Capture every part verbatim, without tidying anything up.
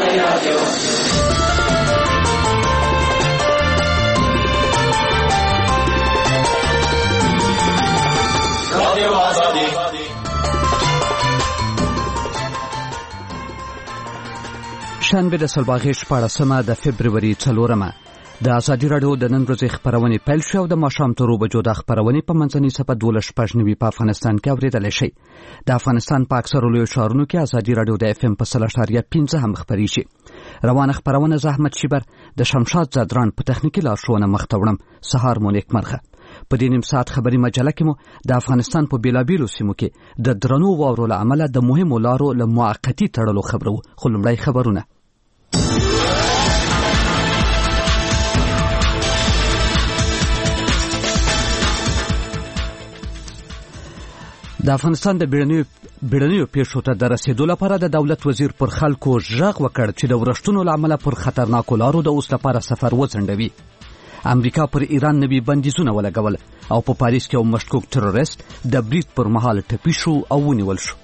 شنبه د سلواغې شپاړسمه د فبروري څلورمه د ازادي راډیو د نن ورځې خپرونې پیل شو د ماښام تر اوو بجو د خپرونې په منځنۍ صفحه دولس شپږ نوي په افغانستان کې اورېدلی شئ. د افغانستان په اکثرو لویو ښارونو کې ازادي راډیو د اف ام په سل اعشاریه پنځه هم خپرېږي. روانه خپرونه زه احمد شیبر د شمشاد زادران په تخنیکي لارښوونه مخته وړم. سهار مو نیکمرغه. په دې نیم ساعت خبري مجله کې مو د افغانستان په بیلابیلو سیمو کې د درنو واورو له امله د مهمو لارو له موقتي تړلو خبرو. خو لومړی خبرونه. د افغانستان د بیړنیو پیښو ته د رسیدو لپاره د دولت وزیر پر خلکو ژغ وکړ چې د ورښتونو له امله پر خطرناکو لارو د اوس لپاره سفر وځنډوي. امریکا پر ایران نوي بندیزونه ولګول او په پاریس کې یو مشکوک تروریست د برید پر مهال ټپي شو او ونیول شو.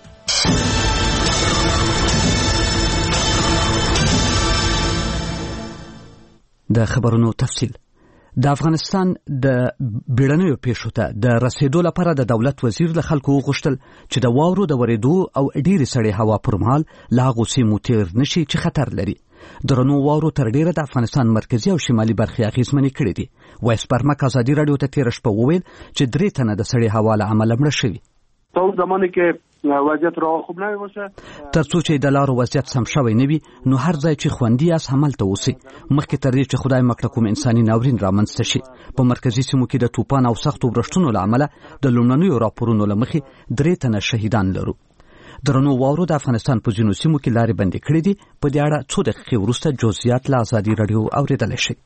د خبرونو تفصیل. د افغانستان د بیړنیو پیښو ته د رسیدو لپاره د دولت وزیر له خلکو وغوښتل چې د واورو د ورېدو او ډېرې سړې هوا پر مهال له هغو سیمو تېر نشي چې خطر لري. درنو واورو تر ډېره د افغانستان مرکزي او شمالي برخې اغېزمنې کړې دي. وایس پرمک ازادي راډیو ته تېره شپه وویل چې درې تنه د سړې هوا له امله مړه شوي. تا اون زمانی که وضعیت راه خوب نمی باشه تر څو چې د لارو وضعیت سم شوی نه وي نو هر ځای چې خوندي یاست همالته اوسئ مخکې تر دې چې خدای مکړه کوم انساني ناورین رامنځته شي. په مرکزي سیمو کې د طوفان او سختو ورښتونو له امله د لومړنیو راپورونو له مخې درې تنه شهیدان لرو. درنو واورو د افغانستان په ځینو سیمو کې لارې بندې کړې دي. په دې اړه څو دقیقې وروسته جزئیات له ازادي راډیو اورېدلی شئ.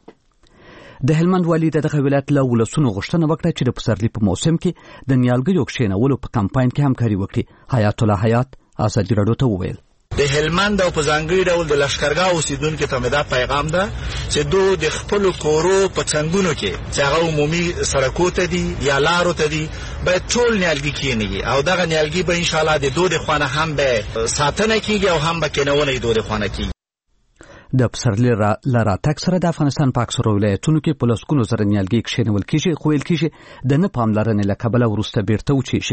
د هلمند والي د دغه ولایت له ولسونو غوښتنه وکړه چې د پسرلي په موسم کې د نیالګیو کښېنولو په کمپاین کې همکاري وکړي. حیات الله حیات ازادي راډیو ته وویل د هلمند او په ځانګړي ډول د لښکرګاه اوسیدونکو ته مې دا پیغام ده چې دوی د خپلو کورو په څنګونو کې چې هغه عمومي سړکو ته دي یا لارو ته دي باید ټول نیالګي کېنوي او دغه نیالګي به انشاءالله د دوی د خوا نه هم به ساتنه کېږي او هم به کېنونه یې دوی د خوا نه کېږي. د پسرلي له راتګ سره د افغانستان په اکثرو ولایتونو کې په لسګونو زره نیالګي کښېنول کېږي خو ویل کېږي د نه پاملرنې له کبله وروسته بیرته وچېږي.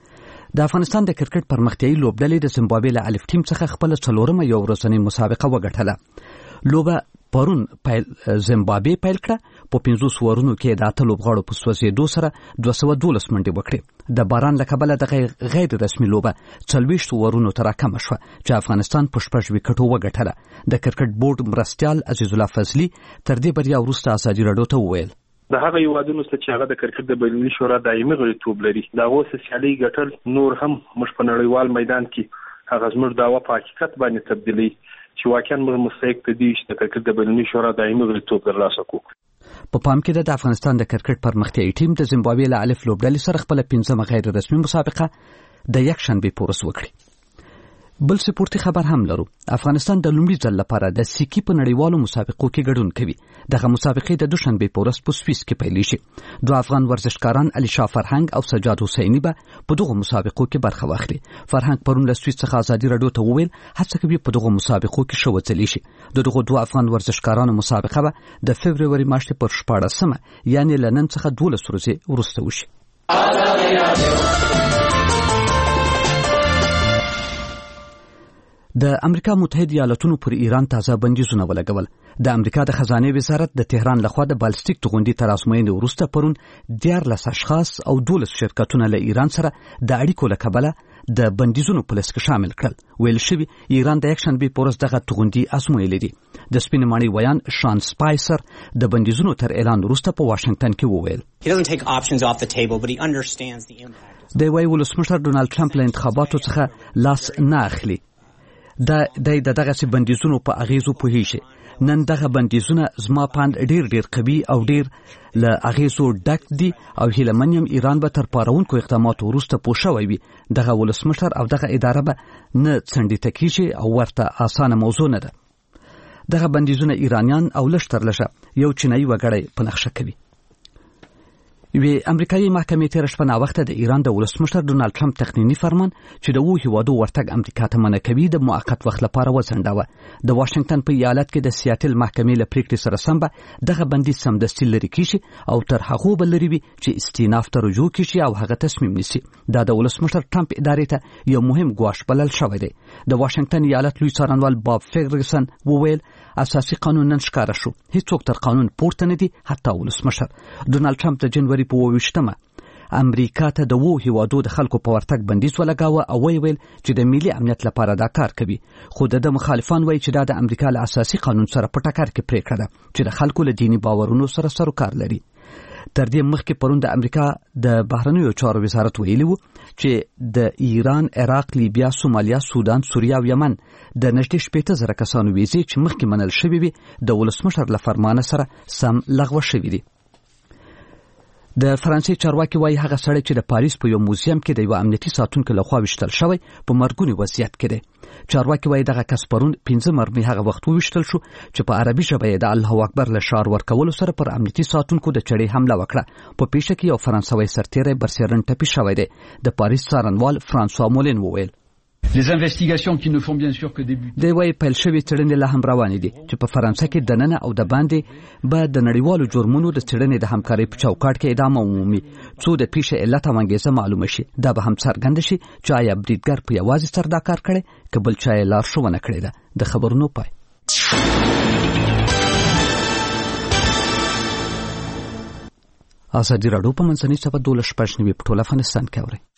د افغانستان د کرکټ پرمختیایي لوبډلې د زیمبابوې له الف ټیم څخه خپله څلورمه یو ورځنۍ مسابقه وګټله. لوبه پرون زیمبابوې پیل کړه. په پنځوس اورونو کې د اته لوبغاړو په سوځېدو سره دوه سوه دولس منډې وکړې. د باران له کبله دغه غیر رسمي لوبه څلوېښت اورونو ته راکمه شوه چې افغانستان په شپږ ویکټو وګټله. د کرکټ بورډ مرستیال عزیز الله فضلي تر دې بریا وروسته ازادي راډیو ته وویل د هغه هیوادونو څخه چې هغه د کرکټ د بینالمللي شورا دایمي غړیتوب لري د هغو سیالۍ ګټل نور هم موږ په نړیوال میدان کې هغه زموږ دعوه په حقیقت باندې تبدیلوي چې واقعا موږ مستحق دي چې د کرکټ د بینالمللي شورا دایمي غړیتوب ترلاسه کړو. په پام کې ده د افغانستان د کرکټ پرمختیایي ټیم د زیمبابوې له الف لوبډلې سره خپله پنځمه غیر رسمي مسابقه د یکشنبې په ورځ وکړي. بل سپورتي خبر هم لرو. افغانستان د لومړي ځل لپاره د سیکي په نړیوالو مسابقو کې ګډون کوي. دغه مسابقې د دوشنبې په ورځ په سویس کې پیلیږي. دوه افغان ورزشکاران علي شاه فرهنګ او سجاد حسیني به په دغو مسابقو کې برخه واخلي. فرهنګ پرون له سویس څخه ازادي راډیو ته وویل هڅه کوي په دغو مسابقو کې ښه وځلې شي. د دغو دوه افغان ورزشکارانو مسابقه به د فبروري میاشتې پر شپاړسمه یعنې له نن څخه دولس ورځې وروسته وشي. د امریکا متحده ایالاتونو پر ایران تازه بندیزونه ولګول. د امریکا د خزانه وزارت د تهران لخوا د بالستیک توغندي تر ازموینې وروسته پرون دیارلس اشخاص او دولس شرکتونه له ایران سره د اړیکو له کبله د بندیزونو په لست کې شامل کړل. ویل شوي ایران د یکشنبې په ورځ دغه توغندي ازمویلې دي. د سپینې ماڼۍ ویان شان سپایسر د بندیزونو تر اعلان وروسته په واشنګټن کې وویل د وایي ولسمشر ډونالد ټرمپ له انتخاباتو څخه لاس نه اخلي. دا د دغه بندیزونو په اغیزو پوهیږي. نن دغه بندیزونه زما پاند ډیر ډیر قوي او ډیر له اغیزو ډک دي او هیله منیم ایران به تر پارونکو اقداماتو وروسته پوه شوی وي. دغه ولسمشر او دغه اداره به نه څنډې ته کیږي او ورته اسانه موضوع نه ده. دغه بندیزونه ایرانیان او لږ تر لږه یو چینایي وګړی په نقشه کوي. وی امریکایي محکمې تیر شپه نا وخت د ایران د ولسمشر ډونالد ټرمپ تخنینی فرمان چې د وو هیوادو ورتګ امریکا ته منع کوي د موقت وخت لپاره وځنډاوه. د واشنگټن په ایالت کې د سیاتل محکمې له پریکړې سره سم به دغه بندیز سمدستي لري کیږي او تر هغه بل لري چې استیناف ته رجوع کیږي او هغه تصمیم نیسي. دا د ولسمشر ټرمپ ادارې ته یو مهم ګواښ بلل شوی دی. د واشنگټن ایالت لوی څارنوال باب فرګسن وویل اساسي قانون نن ښکاره شو، هیڅوک تر قانون پورته نه دي، حتی ولسمشر. ډونالد ټرمپ د جنوري په اوویشتمه امریکا ته د وو هیوادو د خلکو په ورتګ بندیز ولګاوه او ویل چې د ملي امنیت لپاره دا کار کوي. خو د مخالفان وایي چې دا د امریکا له اساسي قانون سره په ټکر کې پریکړه ده چې د خلکو له دیني باورونو سره سروکار لري. تر دې مخکې پرون د امریکا د بهرنیو چارو وزارت ویلي وو چې د ایران، عراق، لیبیا، سومالیا، سودان، سوریه او یمن د نږدې شپېته زره کسانو ویزې چې مخکې منل شوې وي د ولسمشر له فرمانه سره سم لغوه شوې دي. د فرانسې چارواکي وایي هغه سړی چې د پاریس په یو موزیم کې د یو امنیتي ساتونکو لخوا وشتل شوی په مرګونی وضعیت کې دی. چارواکي وایي دغه کس پرون پنځه مرمۍ هغه وخت وشتل شو چې په عربي ژبه یې د الله اکبر له شعار ورکولو سره پر امنیتي ساتونکو د چړې حمله وکړه. په پیښه کې یو فرانسوي سرتیری برسیرن ټپي شوی دی. د پاریس څارنوال فرانسوا مولین وویل Les investigations qui ne font bien sûr que débuter. د وای پیل شوی څېړنې لا هم روانې دي چې په فرانسه کې د ننه او د باندې به د نړیوالو جرمونو د څېړنې د همکارۍ په چوکاټ کې ادامه ومومي څو د پیښې علت او انګیزه معلومه شي. دا به هم څرګنده شي چې آیا بریدګر په یوازې سر دا کار کړی که بل چا یې لارښوونه کړې ده. د خبرونو پای. ازادي راډیو په منځنۍ سبا دولس شپږ نوي په ټول افغانستان کې اوري.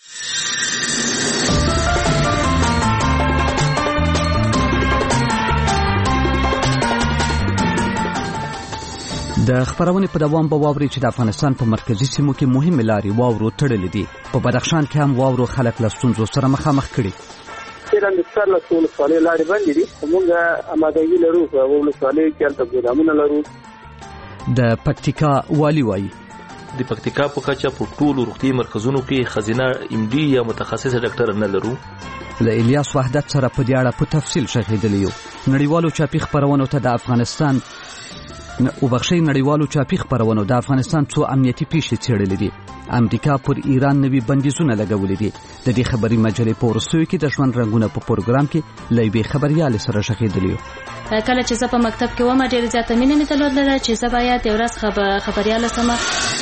د خبرونې په دوام به واوري چې د افغانستان په مرکزی سیمو کې مهمه لارې واورو تړلې دي. په بدخشان کې هم واورو خلک له ستونزو سره مخامخ کړي. تیران د سر له ټول سوالې لارې باندې دي، موږ امادګي لرو او ولسوالۍ کې تل ګودامونه لرو. د پکتیکا والی وایي د پکتیکا په کچه په ټولو روغتي مرکزونو کې خزینه ام ډي یا متخصص ډاکټر نه لرو. له الیاس وحدت سره په دې اړه په تفصیل شاهدلی یو. نړیوالو چاپی خبرونو ته د افغانستان او بخشي نړیوالو چاپی خبرونو د افغانستان څو امنیتي پیښې څېړلې دي. امریکا پر ایران نوي بندیزونه لګولې دي. د دې خبري مجلې په ورستیو کې د ژوند رنگونه په پروګرام کې لایوي خبريال سره شاهدلی یو. کله چې زه په مکتب کې ومه ډېر زیاته مینه مې درلوده چې زه باید یو ورځ خبر خبريال سم.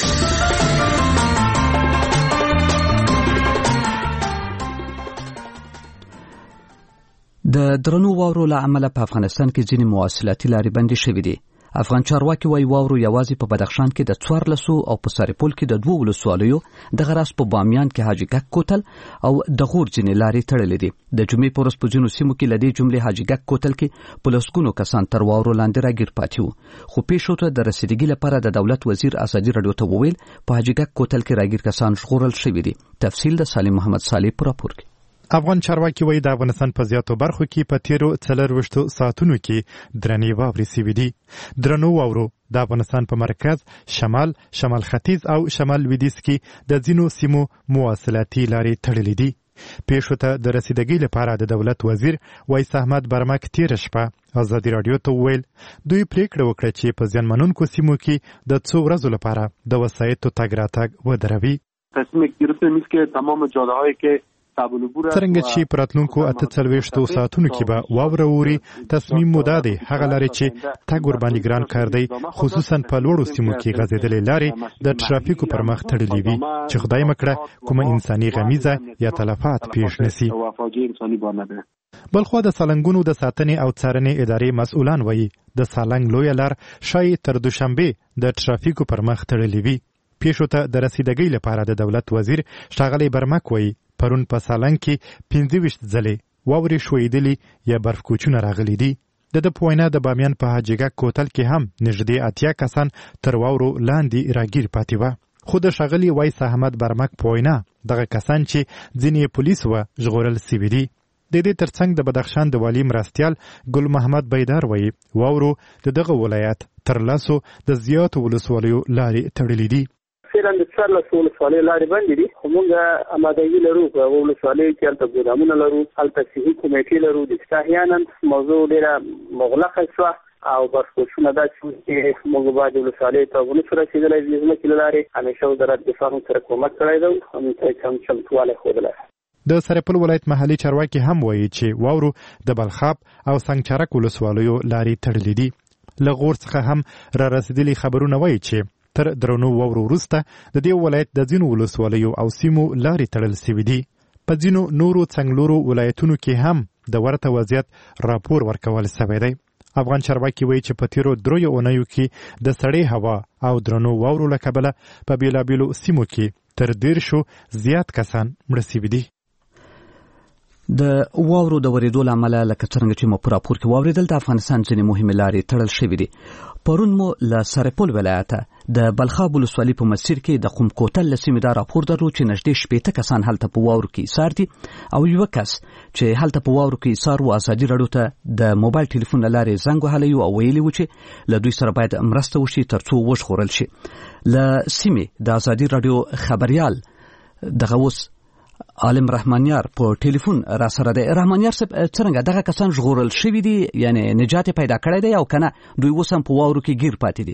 د درنو واورو له امله په افغانستان کې ځینې مواصلاتي لارې بندې شوې دي. افغان چارواکي وایي واورو یوازې په بدخشان کې د څوارلسو او په سرپل کې د دوو ولسوالیو د غراس په بامیان کې حاجي ګک کوتل او د غور ځینې لارې تړلې دي. د جمعې په ورځ په ځینو سیمو کې له دې جملې حاجي ګک کوتل کې په لسګونو کسان تر واورو لاندې راګیر پاتې وو. خو پیښو ته د رسیدګۍ لپاره د دولت وزیر ازادي راډیو ته وویل په حاجي ګک کوتل کې راګیر کسان ژغورل شوي دي. تفصیل د سالم محمد صالح په راپور کې. افغان چارواکي وایي د افغانستان په زیاتو برخو کې په تیرو څلرویشتو ساعتونو کې درنې واورې سوي دي. درنو واورو د افغانستان په مرکز، شمال، شمال ختیځ او شمال لویدیځ کې د ځینو سیمو مواصلاتي لارې تړلې دي. پیښو ته د رسیدګۍ لپاره د دولت وزیر وایس احمد برمک تیر شپه ازادي راډیو ته وویل دوی پریکړه وکړه چې په زیانمنونکو سیمو کې د څو ورځو لپاره د وسایطو تګ راتګ ودروي. تصمیم گرفته نیست که تمام جاده‌هایی که څرنګه چې په راتلونکو اته څلوېښتو ساعتونو کې به واوره ووري، تصمیم مو دا دی هغه لارې چې تګ ورباندې ګران کار دی، خصوصا په لوړو سیمو کې غځېدلې لارې د ټرافیکو پر مخ تړلې وي چې خدای مکړه کومه انساني غمیزه یا تلفات پیښ نشي. بلخوا د سالنګونو د ساتنې او څارنې ادارې مسؤلان وایي د سالنګ لویه لار شاید تر دوشنبه د ټرافیکو پر مخ تړلې وي. پیښو ته د رسیدګۍ لپاره د دولت وزیر ښاغلی برمک وایي پرون په سالنګ کې پنځه ویشت ځلې واورې ښویېدلې یا برف کوچونه راغلي دي. د ده په وینا د بامیان په حاجي ګک کوتل کې هم نږدې اتیا کسان تر واورو لاندې راګیر پاتې وه. خو د ښاغلي وایس احمد برمک په وینا دغه کسان چې ځینې پولیس وه ژغورل سوي دي. د دې ترڅنګ د بدخشان د والي مرستیال ګل محمد بیدار وایي واورو د دغه ولایت تر لسو د زیاتو ولسوالیو لارې تړلې دي. تیران د سر له ټول سوالې لارې باندې دي، موږ امادګي لرو او ولسوالۍ کې تل ګودامونه لرو، هلته صحي کمیټې لرو. د احیانا موضوع ډېره مغلقه شوه او بس کوشونه دا چې موږ باید ولسوالۍ ته ونشو رسېدلی د ځمکې له لارې همیشه وزارت دفاع موږ سره کومک کړی دی هم ته چمتوالی ښودلی. د سرپل ولایت محلي چارواکي هم وایي چې واورو د بلخاب او سنگچرک ولسوالیو لارې تړلې دي. له غور څخه هم را رسېدلي خبرونه وایي چې تر درنو واورو وروسته د دې ولایت د ځینو ولسوالیو او سیمو لارې تړل سوي دي. په ځینو نورو څنګلورو ولایتونو کې هم د ورته وضعیت راپور ورکول سوی دی. افغان چارواکي وایي چې په تیرو دریو اونیو کې د سړې هوا او درنو واورو له کبله په بېلابېلو سیمو کې تر دېرشو زیات کسان مړه سوي دي. د واورو د ورېدو له امله لکه څرنګه چې مو په راپور کې واورېدل د افغانستان ځینې مهمې لارې تړل شوې دي. پرون مو له سرپل ولایته د بلخاب ولسوالۍ په مسیر کې د قم کوتل له سیمې دا راپور درلود چې نږدې شپېته کسان هلته په واورو کې ایسار دي او یو کس چې هلته په واورو کې ایسار و ازادي راډیو ته د موبایل ټلیفون له لارې زنګ وهلی او ویلي و چې له دوی سره باید مرسته وشي تر څو وژغورل شي. له سیمې د ازادي راډیو خبریال دغه اوس عالم رحمانیار په ټلیفون را سره دی. رحمانیار صاحب څرنګه دغه کسان ژغورل شوي دي یعنی نجات پیدا کړی دی او کنه دوی اوس هم په واورو کې گیر پاتې دي؟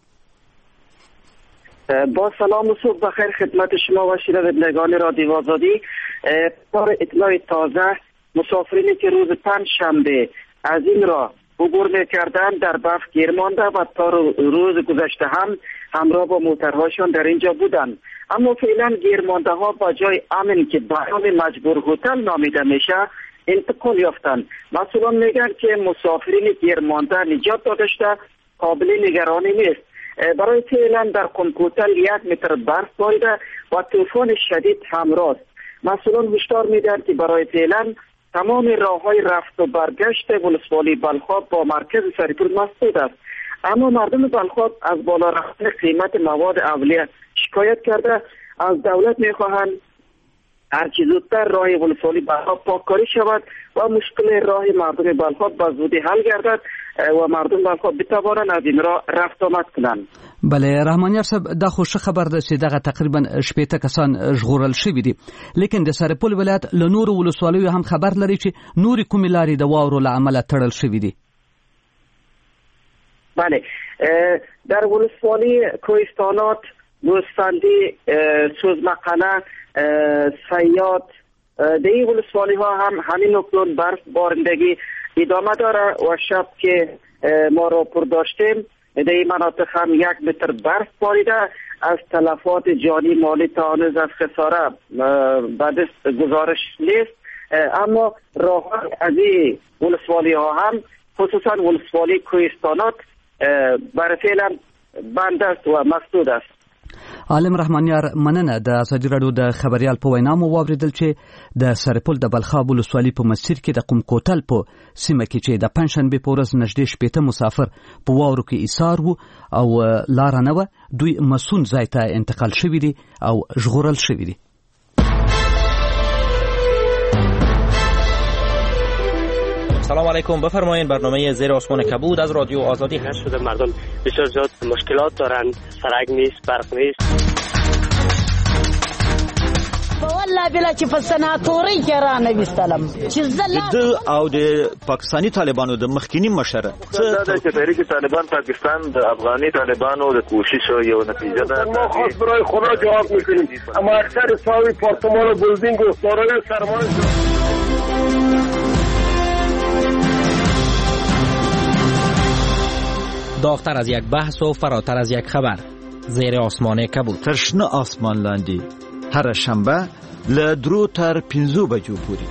با سلام و صبح بخیر خدمت شما و شنوندگان رادیو آزادی. بار اطلاع تازه مسافرینی که روز پنجشنبه از این راه عبور می‌کردند در برف گیر مانده و تا روز گذشته هم همراه با موترهاشان در اینجا بودند. اما فعلا گیرمانده ها با جای امن که بیان مجبور هتل نامیده میشه انتقال یافتند. مسئولان میگن که مسافرین گیرمانده نجات داده شده قابل نگرانی نیست. برای فعلا در قم کوتل یک متر برف باریده و طوفان شدید همراه است. مسئولان هشدار میدن که برای فعلا تمام راههای رفت و برگشت ولسوالی بلخاب با مرکز سرپل مسدود است. اما مردم بلخاب از بالا رفتن قیمت مواد اولیه شکایت کرده از دولت میخواهند هرچی زودتر راه ولسوالی بلخاب پاککاری شود و مشکل راه مردم بلخاب به زودی حل گردد و مردم بلخاب بتوانند از این راه رفت آمد کنند. بله رحمانیار صاحب دا خو ښه خبر ده چې دغه تقریبا شپېته کسان ژغورل شوي دي، لیکن د سرپل ولایت له نورو ولسوالیو هم خبر لري چې نورې کومې لارې د واورو له امله تړل شوي دي. بله در ولسوالی کوهستانات، گوسفندی، سوزمقنه، سیاد در این ولسوالی ها هم همین اکنون برف بارندگی ادامه داره و شب که ما راپور داشتیم در این مناطق هم یک متر برف باریده. از تلفات جانی مالی تا هنوز از خساره بعد گزارش نیست، اما راه از این ولسوالی ها هم خصوصا ولسوالی کوهستانات برای فعلا بند است و مسدود است. عالم رحمانیار مننه. د ازادي راډیو د خبريال په وینا مو واوریدل چې د سرپل د بلخاب ولسوالۍ په مسیر کې د قم کوتل په سیمه کې چې د پنځشنبه په ورځ نږدې شپېته مسافر په واورو کې ایسار وو او لار نه و، دوی مسون ځای ته انتقال شوي دي او ژغورل شوي دي. سلام علیکم، بفرمایید. برنامه زیر آسمان کبود از رادیو آزادی هست. شده مردم بسیار زیاد مشکلات دارند، سرک نیست، برق نیست. والله بلا چې په سناتوري کې را نه وستلم چې زله او د پاکستانی طالبانو د مخکینی مشره دا چې تحریک طالبان پاکستان د افغاني طالبانو د کوشش یو نتیجه ده. ما خاص برای خدا جواب میکنیم، اما اکثر ساوی پارتمان و بلدینگ و سارای سرمایه داغتر از یک بحث و فراتر از یک خبر. زیر آسمان کبود. ترشنه آسمان لاندی هر شنبه له درو تر پنځو بجو پورې.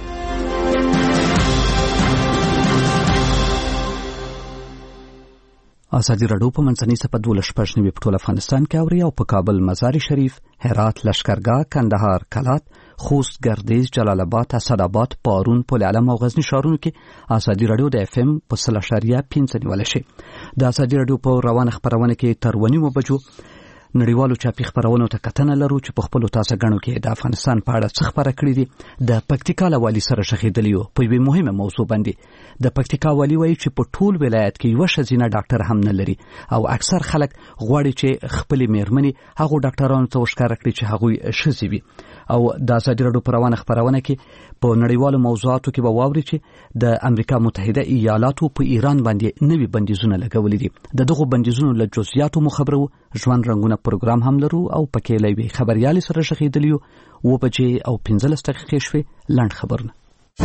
ازادي راډیو په منځنۍ صفحه دولس شپږ نوي په ټول افغانستان کې اوري او په کابل، مزار شریف، هرات، لشکرګاه، کندهار، کلات، خوست، ګردیز، جلال آباد، اسداباد، پارون، پل علم او غزنی ښارونو کې ازادي راډیو د اف ام په سل اشاریه پنځه نیول شي. د ازادي راډیو په روانه خبرونه کې تر ونیمو بجو نړیوالو چاپی خبرونو ته کتنه لرو چې په خپل تاسو غنو کې د افغانستان په اړه څه خبره کړې دي. د پکتیکا له والی سره شخیدلیو په یوه مهمه موضوع باندې. د پکتیکا والی وایي چې په ټول ولایت کې یو ښځینه ډاکټر هم نه لري او اکثر خلک غواړي چې خپل میرمنې هغه ډاکټرانو ته وښکاره کړي چې هغه ښځې وي. او د ازادي راډیو په روانه خبرونه کې په نړیوالو موضوعاتو کې به واوري چې د امریکا متحده ایالاتو په ایران باندې نوي بندیزونه لګولي دي. د دغو بندیزونو له جزئیاتو مو خبرو. ژوند رنګونه پروګرام هم لرو او پکې لوي خبريالي سره شغېدلی و بجې او پنځلس دقیقې شوې. لنډ خبرونه.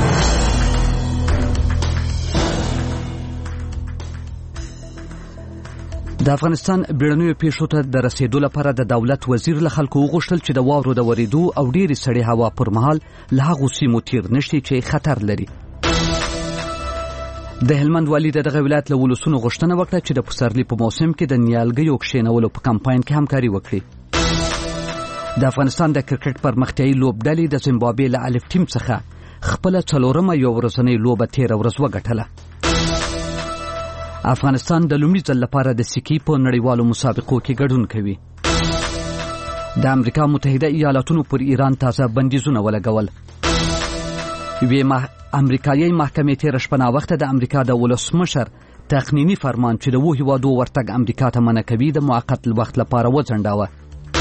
د افغانستان بیړنیو پیښو ته د رسیدو لپاره د دولت وزیر له خلکو وغوښتل چې د واورو د ورېدو او ډېرې سړې هوا پر مهال له هغو سیمو تیر نشي چې خطر لري. د هلمند والي د دغه ولایت له ولسونو غوښتنه وکړه چې د پسرلي په موسم کې د نیالګیو کښېنولو په کمپاین کې همکاري وکړي. د افغانستان د کرکټ پرمختیایي لوبډلې د زیمبابوې له الف ټیم څخه خپله څلورمه یو ورځنۍ لوبه تېره ورځ وګټله. افغانستان د لومړي ځل لپاره د سکی په نړیوالو مسابقو کې ګډون کوي. د امریکا متحده ایالاتونو پر ایران تازه بندیزونه ولګول. یوې مح... امریکایي محکمې تېره شپه ناوخته د امریکا د ولسمشر تقنیني فرمان چې د اوو هیوادو ورتګ امریکا ته منع کوي د موقت وخت لپاره وځنډاوه.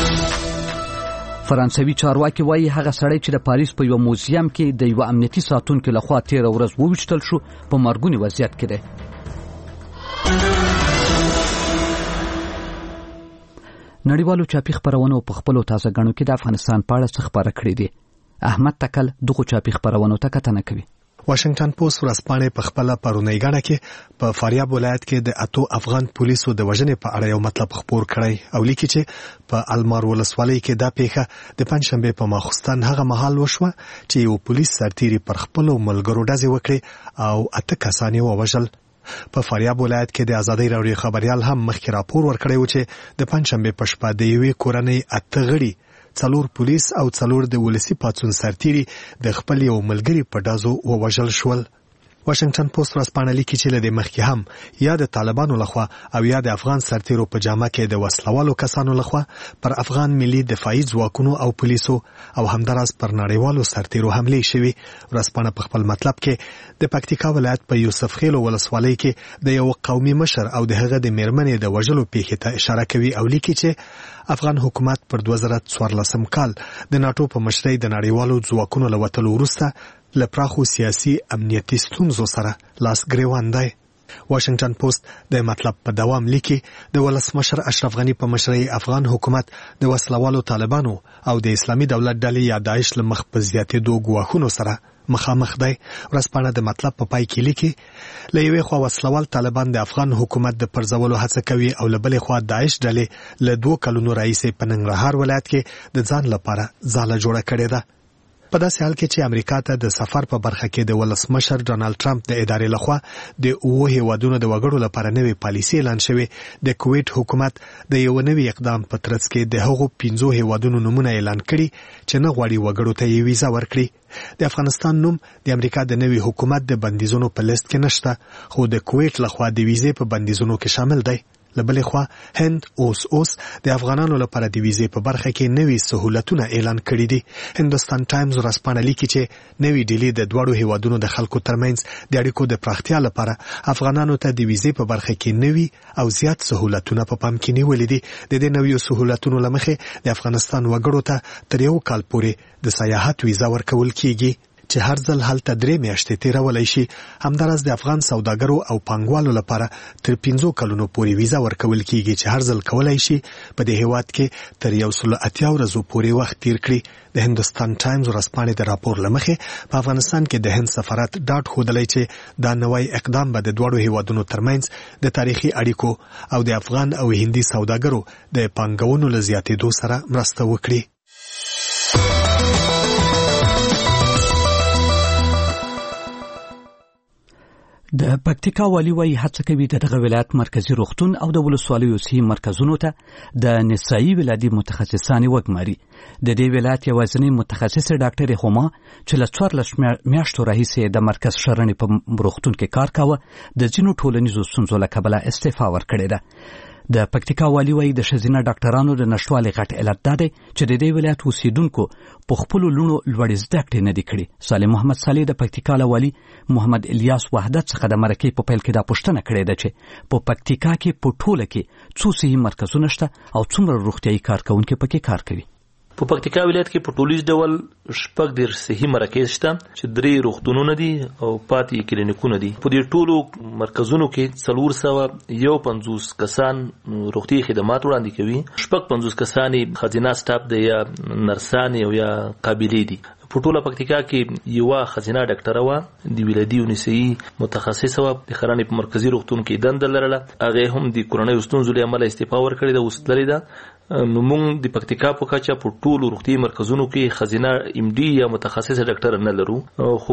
فرانسوي چارواکي وایي هغه سړی چې د پاریس په یو موزیم کې د یو امنیتي ساتونکي لخوا تېره ورځ وویشتل شو په مرګوني وضعیت کې دی. نړیوالو چاپی خبرونو په خپلو تازه غنو کې د افغانستان په اړه څه خبره کړې دي. احمد تکل دغه چاپی خبرونو ته کتنه کوي. واشنگټن پوسټ ورځپاڼې په خپل پرونی غاڼه کې په فاریاب ولایت کې د اتو افغان پولیسو د وژنې په اړه یو مطلب خبر کړی او لیکي چې په المار ولسوالۍ کې دا پیښه د پنځشنبه په ماخوستن هغه مهال وشوه چې یو پولیس سرتیری پر خپل ملګرو ډزې وکړي او اته کسان یې ووژل. په فاریاب ولایت کې د ازادۍ راډیو خبريال هم مخکې راپور ورکړی و چې د پنځشنبه په شپه د یوې کورنۍ اته غړي څلور پولیس او څلور د ولسی پاتون سرتیری د خپل یو ملګری په ډازو ووژل شول. واشنگټن پوسټ ورځپاڼه لیکي چې له دې مخکې هم یا د طالبانو لخوا او یا د افغان سرتیرو په جامه کې د وسلوالو کسانو لخوا پر افغان ملي دفاعي ځواکونو او پولیسو او همداراز پر نړیوالو سرتیرو حملې شوې. ورځپاڼه په خپل مطلب کې د پکتیکا ولایت په یوسف خیل ولسوالۍ کې د یو قومي مشر او د هغه د میرمنې د وژلو پیښې ته اشاره کوي او لیکي چې افغان حکومت پر دوه زره څوارلسم کال د ناتو په مشرۍ د نړیوالو ځواکونو له وتلو وروسته له پراخو سیاسي امنیتي ستونزو سره لاس ګریوان دی. واشنگټن پوسټ د مطلب په دوام لیکي د ولسمشر اشرف غنی په مشرۍ افغان حکومت د وسلوالو طالبانو او د اسلامي دولت ډلې یا داعش له مخ په زیاتېدو ګواښونو سره مخامخ دی. ورځپاڼه د مطلب په پای کې لیکي له یوې خوا وسلوال طالبان د افغان حکومت د پرځولو هڅه کوي او له بلې خوا داعش ډلې له دوه کلونو راهیسې په ننګرهار ولایت کې د ځان لپاره ځاله جوړه کړې ده. په داسې حال کې چې امریکا ته د سفر په برخه کې د ولسمشر ډونالد ټرمپ د ادارې لخوا د اوه هیوادونو د وګړو لپاره نوې پالیسي اعلان شوې، د کویت حکومت د یو نوې اقدام په ترڅ کې د هغو پنځو هیوادونو نومونه اعلان کړي چې نه غواړي وګړو ته یې ویزا ورکړي. د افغانستان نوم د امریکا د نوې حکومت د بندیزونو په لیست کې نشته، خو د کویت لخوا د ویزې په بندیزونو کې شامل دی. لبلې خوا هند اوس اوس د افغانانو لپاره د ویزې په برخه کې نوې سہولتونه اعلان کړي دي. هندوستان ټایمز ورځپاڼه لیکي چې نوې ډیلي د دواړو هیوادونو د خلکو ترمنځ د اړیکو د پراختیا لپاره افغانانو ته د ویزې په برخه کې نوې او زیات سہولتونه په پام کې نیولې دي. د دې نویو سہولتونو لمخې د افغانستان وګړو ته تر یو کال پورې د سیاحت ویزا ورکول کیږي چې هر ځل هلته درې میاشتې تیرولای شي. همداراز د افغان سوداګرو او پانګوالو لپاره تر پنځو کلونو پورې ویزا ورکول کیږي چې هر ځل کولای شي په دې هیواد کې تر یو سل اتیا ورځو پورې وخت تیر کړي. د هندوستان ټایمز ورځپاڼې د راپور لمخې په افغانستان کې د هند سفارت ډاډ ښودلی چې دا نوی اقدام به د دواړو هیوادونو ترمنځ د تاریخي اړیکو او د افغان او هندي سوداګرو د پانګونو له زیاتېدو سره مرسته وکړي. د پکتیکا والی وایي هڅه کوي د دغه ولایت مرکزی روغتون او د ولسوالیو صحي مرکزونو ته د نسایي ولادي متخصصانې وګماري. د دې ولایت یوازینی متخصصه ډاکټر هما چې له څوارلس میاشتو راهیسې د مرکز شرنې په روغتون کې کار کاوه د ځینو ټولنیزو ستونزو له کبله استعفا ورکړې ده. د پکتیکا والی وایي د ښځینه ډاکټرانو د نشټوالي غټ علت دا دی چې د دې ولایت اوسیدونکو په خپلو لوڼو لوړې زده کړې نه دي کړې. صالح محمد صالح د پکتیکا له والي محمد الیاس وحدت څخه د مرکې په پیل کې دا پوښتنه کړې ده چې په پکتیکا کې په ټوله کې څو صحي مرکزونه شته او څومره روغتیايي کارکونکي پکې کار کوي. په پکتیکا ولایت کې په ټولیز ډول شپږ ډیر صحي مراکز شته چې درې روغتونونه دي او پاتې کلینیکونه دي. په دې ټولو مرکزونو کې څلور سوه یو پنځوس کسان روغتي خدمات وړاندې کوي. شپږ پنځوس کسان خزینه سټاف دی یا نرسان او یا قابلې دي. په ټوله پکتیکا کې یوه خزینه ډاکټره وه د ولادي او نسایي متخصصه وه. د خرانې په مرکزي روغتون کې دنده لرله. هغې هم د کورنیو ستونزو له امله استعفا ورکړې ده، اوس تللې ده. نو موږ د پکتیکا په کچه په ټولو روغتي مرکزونو کې خزینه ایم ډي یا متخصصه ډاکټر نه لرو، خو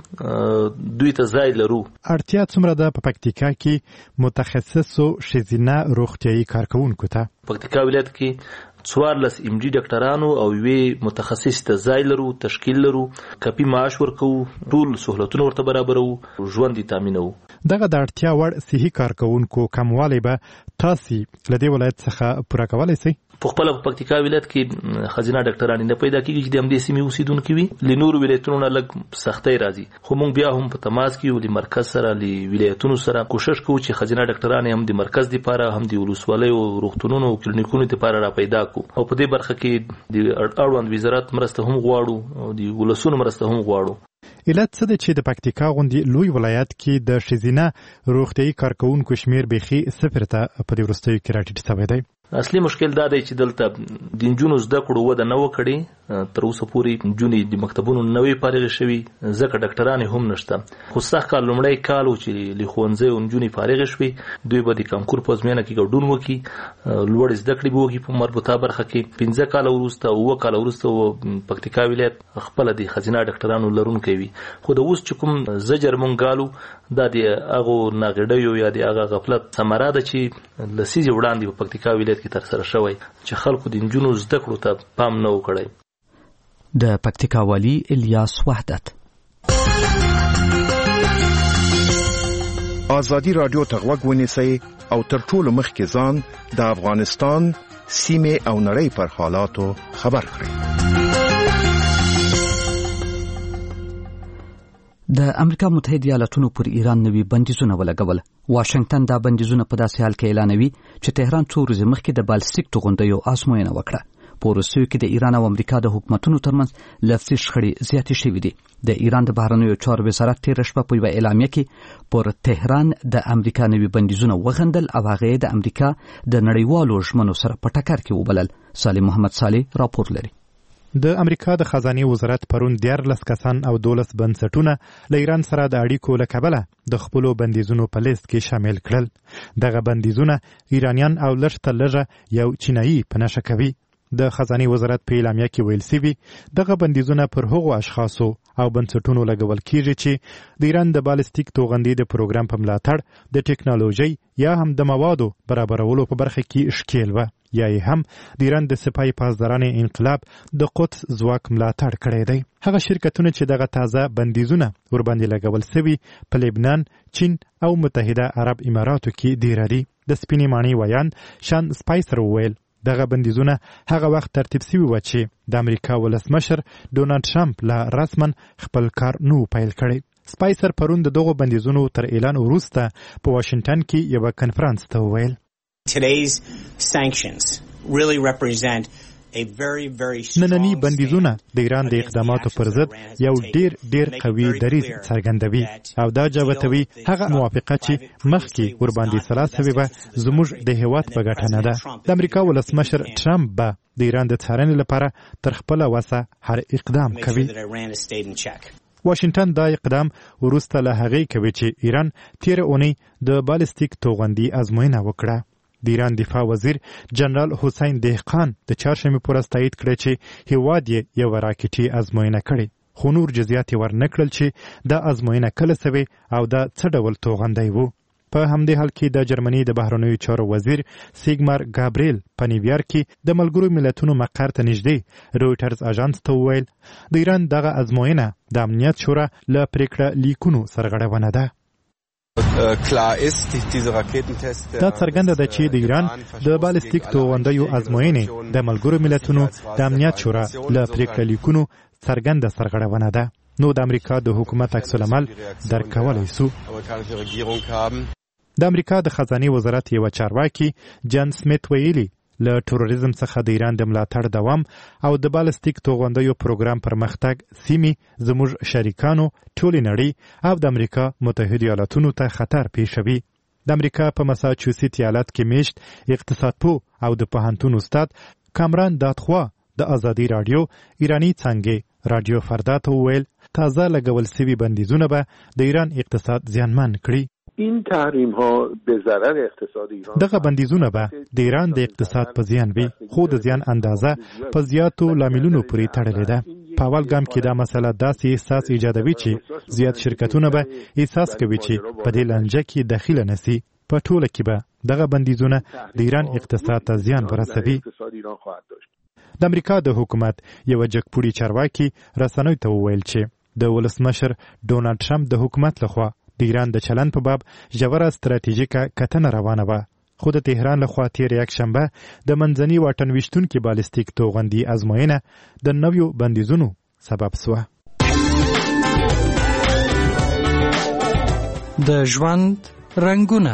موږ دوی ته ځای لرو. اړتیا څومره ده په پکتیکا کې متخصصو ښځینه روغتیایي کارکوونکو ته؟ پکتیکا ولایت کې څوارلس ایم ډي ډاکټرانو او یوې متخصص ته ځای لرو، تشکیل لرو، کپي معاش ورکوو، ټول سهولتونه ورته برابرو، ژوند یې تامینوو. دغه د اړتیا وړ صحي کارکوونکو کموالی به تاسې له دې ولایت څخه پوره کولی شئ؟ په خپله په پکتیکا ولایت کې خزینه ډاکټران نه پیدا کېږي چې د همدې سیمې اوسېدونکي وي. له نورو ولایتونو نه لږ سختۍ راځي، خو موږ بیا هم په تماس کې یو له مرکز سره، له ولایتونو سره کوشش کوو چې خزینه ډاکټران هم د مرکز دپاره هم د ولسوالیو روغتونونو او کلینیکونو دپاره را پیدا کړو. او په دې برخه کې د اړوند وزارت مرسته هم غواړو او د ولسونو مرسته هم غواړو. علت څه ده چې د پکتیکا غوندې لوی ولایت کې د ښځینه روغتیایي کارکوونکو شمېر بیخي صفر ته په دې وروستیو کې راټیټ شوی دی؟ اصلي مشکل دا دی چې دلته د نجونو زده کړو وده نه وکړي. تر اوسه پورې نجونې د مکتبونو نه وي فارغې شوي، ځکه ډاکټرانې هم نشته. خو سخت کال لومړی کال و چې له ښوونځیو نجونې فارغې شوي، دوی به د کانکور په ازموینه کې ګډون وکړي، لوړې زده کړې به وکړي په مربوطه برخه کې. پنځه کاله وروسته اووه کاله وروسته پکتیکا ولایت خپله د ښځینه ډاکټرانو لرونکی وي. خو د اوس چې کوم زجر مونږ ګالو دا د هغو ناغېډیو یا د هغه غفلت ثمره ده چې لسیزې وړاندې په پکتیکا ولایت کې ترسره شوی چې خلکو د نجونو زده کړو ته پام نه و کړی. د پکتیکا والی الیاس وحدت. ازادي رادیو ته غوږ ونیسئ او تر ټولو مخکې ځان د افغانستان سیمې او نړۍ پر حالاتو خبر کړئ. د امریکا متحده ایالاتونو پر ایران نوي بندیزونه ولګول. واشنگټن دا بندیزونه په داسې حال کې اعلانوي چې تهران څو ورځې مخکې د بالستیک توغندیو ازموینه وکړه. په روسیې کې د ایران او امریکا د حکومتونو ترمنځ لفظي شخړې زیاتې شوې دي. د ایران د بهرنیو چارو وزارت تېره شپه په یوه اعلامیه کې پر تهران د امریکا نوي بندیزونه وغندل او هغه د امریکا د نړیوالو ژمنو سره په ټکر کې وبلل. سالم محمد صالح راپور لري. د امریکا د خزانې وزارت پرون دیارلس کسان او دولس بنسټونه له ایران سره د اړیکو له کبله د خپلو بندیزونو په لیست کې شامل کړل. دغه بندیزونه ایرانیان او لږ تر لږه یو چینایي په نښه کوي. د خزانې وزارت په اعلامیه کې ویل سوي دغه بندیزونه پر هغو اشخاصو او بنسټونو لګول کیږي چې د ایران د بالستیک توغندي د پروګرام په ملاتړ د ټیکنالوژي یا هم د موادو برابرولو په برخه کې ښکیل و، یا یې هم د ایران د سپای پاسدارانې انقلاب د قدس ځواک ملاتړ کړی دی. هغه شرکتونه چې دغه تازه بندیزونه ورباندې لګول سوي په لبنان، چین او متحده عرب اماراتو کې ډیر دي. د سپینې ماڼۍ ویان شان سپایسر وویل دغه بندیزونه هغه وخت ترتیب سوي و چې د امریکا ولسمشر ډونالډ ټرمپ لا رسما خپل کار نو پیل کړی. سپایسر پرون د دغو بندیزونو تر اعلان وروسته په واشنگټن کې یو کنفرانس ته وویل Today's sanctions really represent a very very نننی بندیزونه د ایران د اقداماتو پر ضد یو ډیر ډیر قوي دریځ څرګندوي او دا جوتوي هغه موافقه چې مخکې ورباندې سره سوي به زموږ د هیواد په ګټه نه ده. د امریکا ولسمشر ټرمپ به د ایران د څارنې لپاره تر خپله وسه هر اقدام کوي. واشنگټن دا اقدام وروسته له هغې کوي چې ایران تیره اونۍ د بالستیک توغندي ازموینه وکړه. د ایران دفاع وزیر جنرال حسین دهقان د چهارشنبې په ورځ تایید کړی چې هیواد یې یوه راکټي ازموینه کړې، خو نور جزیات یې ورنه کړل چې دا ازموینه کله سوې او دا څه ډول توغندی و. په همدې حال کې د جرمني د بهرنیو چارو وزیر سیګمار ګابریل په نیویارک کې د ملګرو ملتونو مقر ته نږدې رویټرز اژانس ته وویل د ایران دغه ازموینه د امنیت شورا له پریکړه لیکونو سرغړونه ده. دا څرګنده ده چې د ایران د بالستیک توغندیو ازموینې د ملګرو ملتونو د امنیت شورا له پریکړه لیکونو څرګنده سرغړونه ده. نو د امریکا د حکومت عکس العمل درک کولی سو. د امریکا د خزانې وزارت یو چارواکي جان سمیت ویلي له تروریزم څخه د ایران د ملاتړ دوام او د بالستیک توغندیو پروګرام پرمختګ سیمې زموږ شریکانو ټولې نړۍ او د امریکا متحده ایالاتونو ته خطر پیښوي. د امریکا په مساچوسیټ ایالت کې میشت اقتصاد پوه او د پوهنتون استاد کامران دادخوا د آزادی رادیو ایرانی څنګه رادیو فردا ته وویل تازه لګول سوي بندیزونه به د ایران اقتصاد زیانمن کړي. این تحریم ها به ضرر اقتصاد ایران دغه بندیزونه به د ایران د اقتصاد په زیان وي خو د زیان اندازه په زیاتو لاملونو پورې تړلې ده. په اول ګام کې دا مسله داسې احساس ایجادوي چې زیات شرکتونه به احساس کوي چې په دې لانجه کې داخله نسی. په ټوله کې به دغه بندیزونه د ایران اقتصاد ته زیان ورسوي. د امریکا د حکومت یو جګپوړي چارواکي رسنیو ته وویل چې د ولسمشر ډونالډ ټرمپ د حکومت لخوا د ایران د چلن په باب ژوره ستراتیژیکه کتنه روانه وه. خو د تهران لخوا تیر یک شنبه د منځني واټن ویشتونکي بالستیک توغندي ازموینه د نویو بندیزونو سبب سوه. د ژوند رنګونه.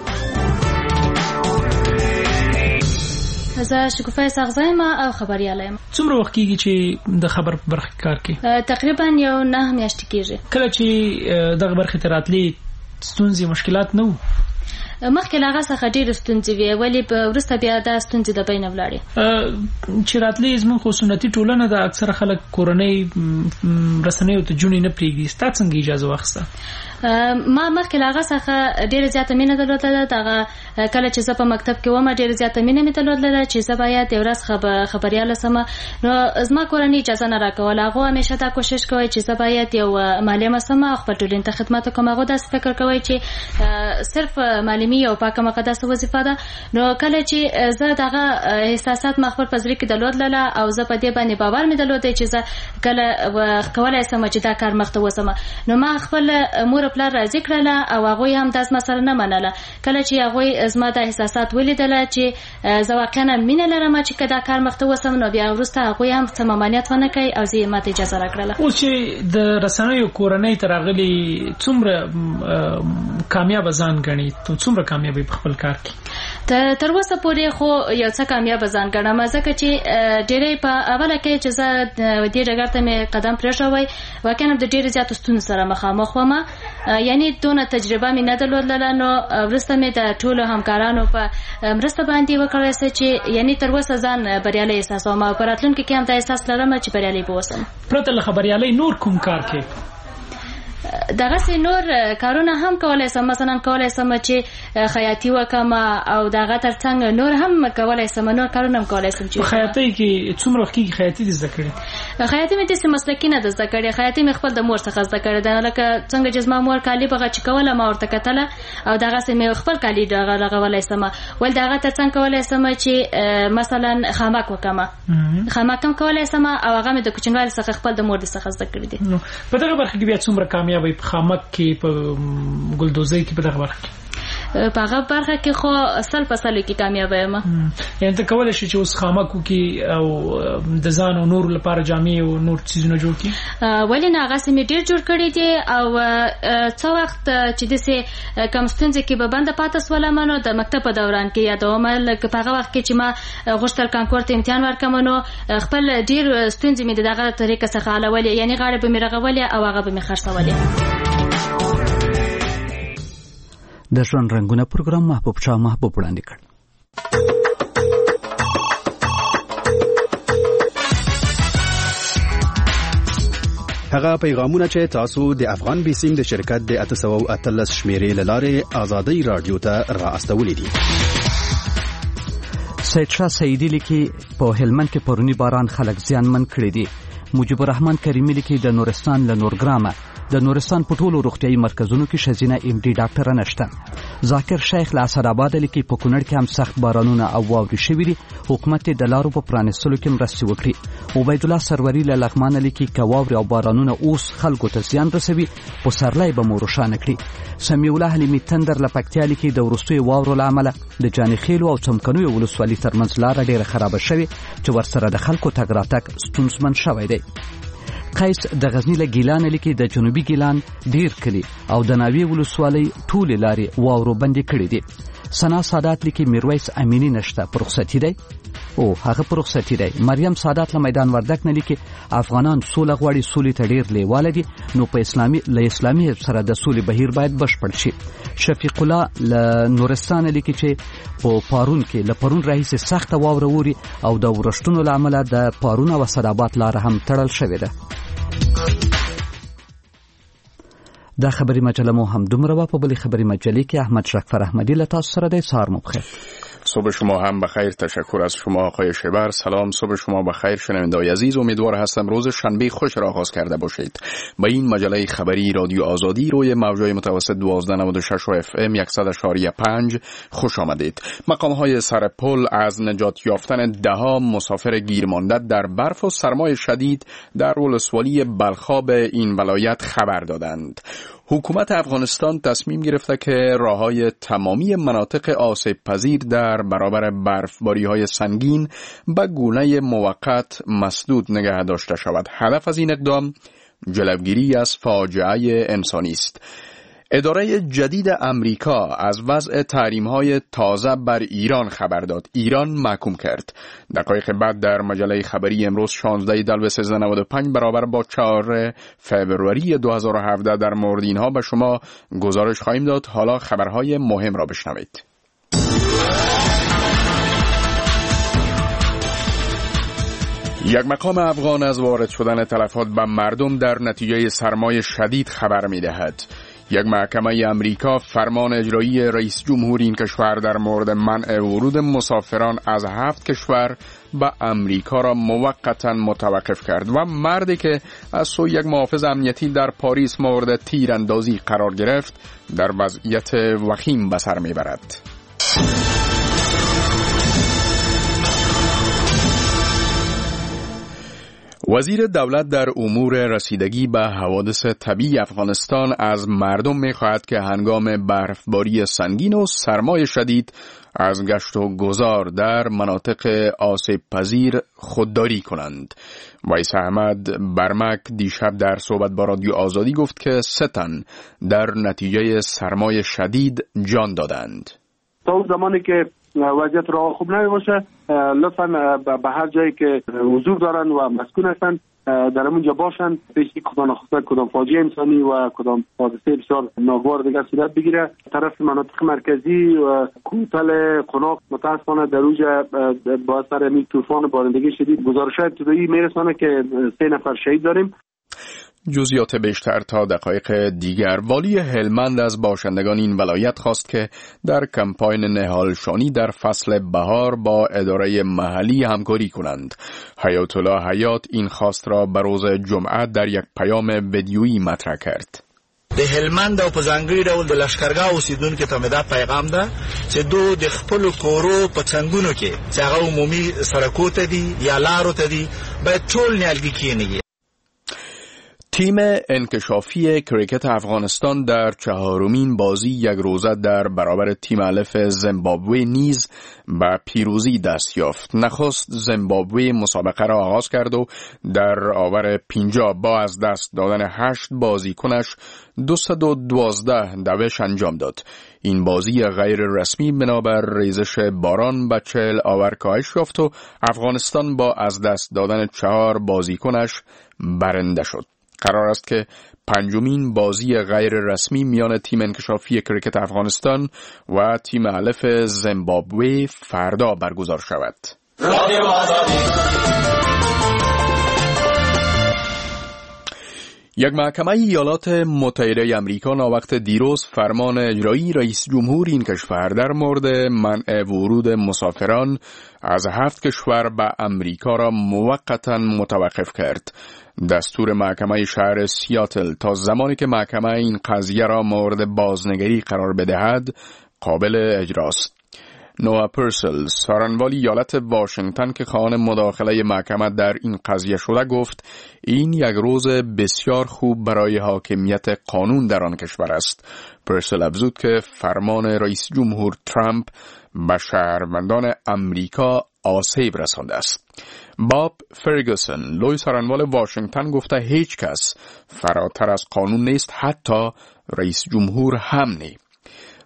زه شکوفه سغزایم او خبرياله یم. څومره وخت کېږي چې د خبر په برخه کار کوي؟ تقریبا یو نه میاشتې کېږي. کله چې دغه برخه ته راتلې ستونزې مشکلات نه وو؟ مخکې له هغه څخه ډېرې ستونزې وې ولې په وروسته بیا دا ستونزې د بینه ولاړې. چې راتلې زموږ خو سنتي ټولنه ده اکثره خلک کورنۍ رسنیو ته جونې نه پرېږدي. ستا څنګه اجازه واخیسته؟ ما مخکې له هغه څخه ډېره زیاته مینه درلوده. دغه کله چې زه په مکتب کې وم ډېره زیاته مینه مې درلوده چې زه باید یو ورځ خبریاله سم. نو زما کورنۍ اجازه نه راکوله. هغه همیشه دا کوشش کوي چې زه باید یو معلمه سم او خپل ټولنې ته خدمت وکړم. هغه داسې فکر کوي چې صرف معلمي او پاکه مقدسه وظیفه ده. نو کله چې زه دغه احساسات ما خپل په زړه کې درلودله او زه په دې باندې باور مې درلوده چې زه کله کولای سم چې دا کار مخته وسم. نو ما خپل مور پلار راضي کړله او هغه هم داس مسله نه منله. کله چې هغه زما د احساسات ولیدله چې زه واقعا مینه لرم چې کدا کار مخته وسم نو بیا وروسته هغه هم سممانیت ونه کوي او زه ماته اجازه راکړله. او چې د رسنیو کورنۍ ته راغلي څومره کامیاب ځان غني ته څومره کامیابی په خپل کار کې؟ تر اوسه پورې خو یو څه کامیاب ځان ګڼم ځکه چې ډېرې په اوله کې چې زه دې ډګر ته مې قدم پرېښوی واقعا د ډېرې زیاتو ستونزو سره مخامخ وم. یعنی دونه تجربه مې نه درلودله. نو وروسته مې د ټولو همکارانو په مرسته باندې وکړی څه چې یعنی تر اوسه ځان بریالی احساسوم او په راتلونکي کې هم دا احساس لرم چې بریالی به اوسم. پرته له خبریالۍ نور کوم کار کوې؟ دغه نور کارونه هم کولای سم. مثلا کولای سم چې خیاطي وکم او دغه ترڅنګ نور هم کولای سم. نور کارونه هم کولای سم. چې خیاطي کې څومره وخت کې خیاطي د زده کړې؟ خیاطي مې د مسلکي نه د زده کړې. خیاطي مې خپل د مور څخه زده کړې ده. لکه څنګه چې زما مور کالي بغه چې کوله ما ورته کتله او دغه سم مې خپل کالي دغه لغولای سم. ول دغه ترڅنګ کولای سم چې مثلا خامک وکم. خامک هم کولای سم او هغه مې د کوچنوالي څخه خپل د مور څخه زده کړې دي. په دغه برخه کې بیا څومره کامیاب په خامک کې په ګلدوزۍ کې په دغه برخه کې؟ په هغه برخه کې خو سل په سل کې کامیاب یم. یعنې ته کولی شې چې اوس خامک وکړي او د ځان او نورو لپاره جامې او نور څیزونه جوړ کړي؟ ولې نه هغسې مې ډېر جوړ کړي دي او څه وخت چې داسې کوم ستونزې کې به بنده پاته سولم نو د مکتب په دوران کې یادوم. لکه په هغه وخت کې چې ما غوښتل کانکور ته امتحان ورکړم نو خپل ډېر ستونزې مې د دغه طریقه څخه حلولې. یعنې غاړې به مې رغولې او هغه به مې خرڅولې. د ژوند رنګونه پروګرام محبوب شاه محبوب وړاندې کړ. هغه پیغامونه چې تاسو د افغان بیسیم د شرکت د اته سوه او اتلس شمیرې له لارې آزادۍ رادیو ته را استولې دي. سید شاه سیدی لیکي په هلمند کې پرونی باران خلک زیانمن کړي دي. مجيب الرحمن کریمی لیکي د نورستان له نورګرامه د نورستان په ټولو روغتیايي مرکزونو کې ښځینه ایم ډي ډاکټره نشته. ذاکر شیخ له اسداباد لیکي په کونړ کې هم سخت بارانونه او واورې شوي دي. حکومت د لارو په پرانیستلو کې مرستې وکړي. عبید الله سروري له لغمان لیکي که واورې او بارانونه اوس خلکو ته زیان رسوي پسرلی به مو روښانه کړي. سمیع الله حلیمي تندر له پکتیا لیکي د وروستیو واورو له امله د جانخیلو او څمکنیو ولسوالۍ ترمنځ لاره ډېره خرابه شوې چې ورسره د خلکو تګ راتګ ستونزمن شوی دی. قیس د غزنی له ګیلان لیکي د جنوبي ګیلان ډیر کلی او د ناوی ولسوالۍ ټول لارې واورو بندي کړې دي. سنا سادات لیکي میرویس امینی نشته پر رخصتي دی او هغه پر رخصتي دی. مریم سادات له میدان وردک نه لیکي افغانان سوله غواړي، سولې ته ډیر لیواله دي، نو په اسلامي له اسلامي سره د سولې بهیر باید بشپړ شي. شفیق الله له نورستان لیکي چې په پارون کې له پرون راهیسې سخته واوره ووري او د ورښتونو له امله د پارون او سدابات لاره هم تړل شوې ده. دا خبری مجله مو هم دومره و. په بلې خبری مجلې کې احمد شکفر احمدی له تاسو سره دی. سهار مو بخیر. صبح شما هم بخیر. تشکر از شما آقای شبر. سلام، صبح شما بخیر شنوندگان عزیز. امیدوار هستم روز شنبه خوش را آغاز کرده باشید. با این مجله خبری رادیو آزادی روی موج‌های متوسط دوازده نود و شش و اف ام صد و شش و پنج خوش آمدید. مقام‌های سر پل از نجات یافتن ده‌ها مسافر گیرمانده در برف و سرمای شدید در ولسوالی بلخاب این ولایت خبر دادند. حکومت افغانستان تصمیم گرفته که راههای تمامی مناطق آسیب پذیر در برابر برفباری‌های سنگین به گونه موقت مسدود نگه داشته شود. هدف از این اقدام جلوگیری از فاجعه انسانی است. اداره جدید امریکا از وضع تحریم‌های تازه بر ایران خبر داد. ایران محکوم کرد. دقایق بعد در مجله خبری امروز شانزده دلو سیزده نود و پنج برابر با چهارم فوریه دو هزار و هفده در مورد اینها به شما گزارش خواهیم داد. حالا خبرهای مهم را بشنوید. یک مقام افغان از وارد شدن تلفات به مردم در نتیجه سرمای شدید خبر می‌دهد. یک محکمه امریکا فرمان اجرایی رئیس جمهور این کشور در مورد منع ورود مسافران از هفت کشور به امریکا را موقتا متوقف کرد و مردی که از سوی یک محافظ امنیتی در پاریس مورد تیراندازی قرار گرفت در وضعیت وخیم به سر میبرد. وزیر دولت در امور رسیدگی به حوادث طبیعی افغانستان از مردم می‌خواهد که هنگام برفباری سنگین و سرمای شدید از گشت و گذار در مناطق آسیب پذیر خودداری کنند. ویس احمد برمک دیشب در صحبت با رادیو آزادی گفت که سه تن در نتیجه سرمای شدید جان دادند. تا اون زمانی که وضعیت راه خوب نمی باشه لطفاً به هر جایی که حضور دارن و مسکون هستن در اونجا باشن، پیش کدام نخسته کدام فاجعه انسانی و کدام حادثه بسیار ناگوار دیگر صورت بگیره. طرف مناطق مرکزی و کوتل قناق متاسفانه در اوجا با اثر می طوفان بارندگی شدید گزارش ابتدایی میرسانه که سه نفر شهید داریم. جزئیات بیشتر تا دقایق دیگر. والی هلمند از باشندگان این ولایت خواست که در کمپاین نهالشانی در فصل بهار با اداره محلی همکاری کنند. حیات الله حیات این خواست را به روز جمعه در یک پیام ویدیویی مطرح کرد. د هلمند او په ځانګړي ډول د لشکرګاه اوسیدونکو ته مې دا پیغام ده چې دو د خپل کورو په څنګونو کې چې هغه عمومي سړکو ته دي یا لارو ته دي باید ټول نیالګي کېنوي. تیم انکشافی کریکت افغانستان در چهارمین بازی یک روزه در برابر تیم الف زیمبابوه نیز به پیروزی دست یافت. نخست زیمبابوه مسابقه را آغاز کرد و در آور پنجاه با از دست دادن هشت بازیکنش دویست و دوازده دوش انجام داد. این بازی غیر رسمی بنابر ریزش باران به چهل آور کاهش یافت و افغانستان با از دست دادن چهار بازیکنش برنده شد. قرار است که پنجمین بازی غیر رسمی میان تیم انکشافی کریکت افغانستان و تیم الف زیمبابوه فردا برگزار شود. یک محکمه ایالات متحده آمریکا ناوقت دیروز فرمان اجرایی رئیس جمهور این کشور در مورد منع ورود مسافران از هفت کشور به آمریکا را موقتا متوقف کرد. دستور محکمه شهر سیاتل تا زمانی که محکمه این قضیه را مورد بازنگری قرار بدهد قابل اجراست. نوآ پرسل، سارنوالی ایالت واشنگتن که خواهان مداخله محکمه در این قضیه شده، گفت این یک روز بسیار خوب برای حاکمیت قانون در آن کشور است. پرسل افزود که فرمان رئیس جمهور ترامپ به شهروندان امریکا آسیب رسانده است. باب فرگوسن، لوی سارنوال واشنگتن، گفته هیچ کس فراتر از قانون نیست، حتی رئیس جمهور هم نی.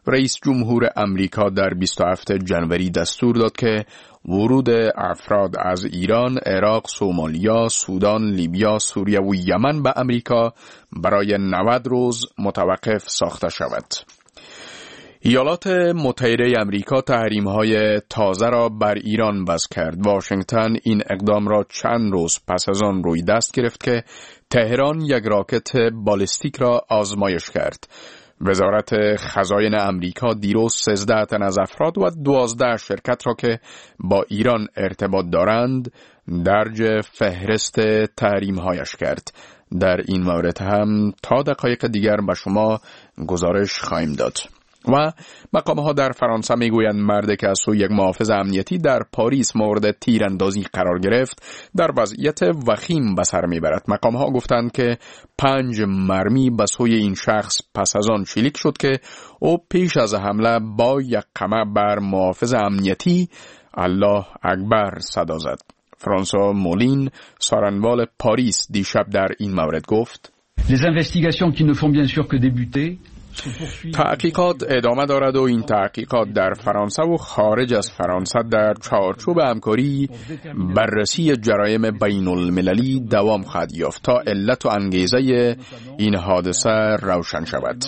رئیس جمهور امریکا در بیست و هفتم ژانویه دستور داد که ورود افراد از ایران، عراق، سومالیا، سودان، لیبیا، سوریه و یمن به امریکا برای نود روز متوقف ساخته شود. ایالات متحده امریکا تحریم‌های تازه را بر ایران وضع کرد. واشنگتن این اقدام را چند روز پس از آن روی دست گرفت که تهران یک راکت بالستیک را آزمایش کرد. وزارت خزاین امریکا دیروز سیزده تن از افراد و دوازده شرکت را که با ایران ارتباط دارند درج فهرست تحریم‌هایش کرد. در این مورد هم تا دقایق دیگر به شما گزارش خواهیم داد. و مقام‌ها در فرانسه میگویند مردی که از سوی یک محافظ امنیتی در پاریس مورد تیراندازی قرار گرفت در وضعیت وخیم به سر میبرد. مقام‌ها گفتند که پنج مرمی به سوی این شخص پس از آن شلیک شد که او پیش از حمله با یک قمع بر محافظ امنیتی الله اکبر صدا زد. فرانسوا مولین، سارنوال پاریس، دیشب در این مورد گفت: Les investigations qui ne font bien sûr que débuter. تحقیقات ادامه دارد و این تحقیقات در فرانسه و خارج از فرانسه در چارچوب همکاری بررسی جرایم بین المللی دوام خواهد یافت تا علت و انگیزه این حادثه روشن شود.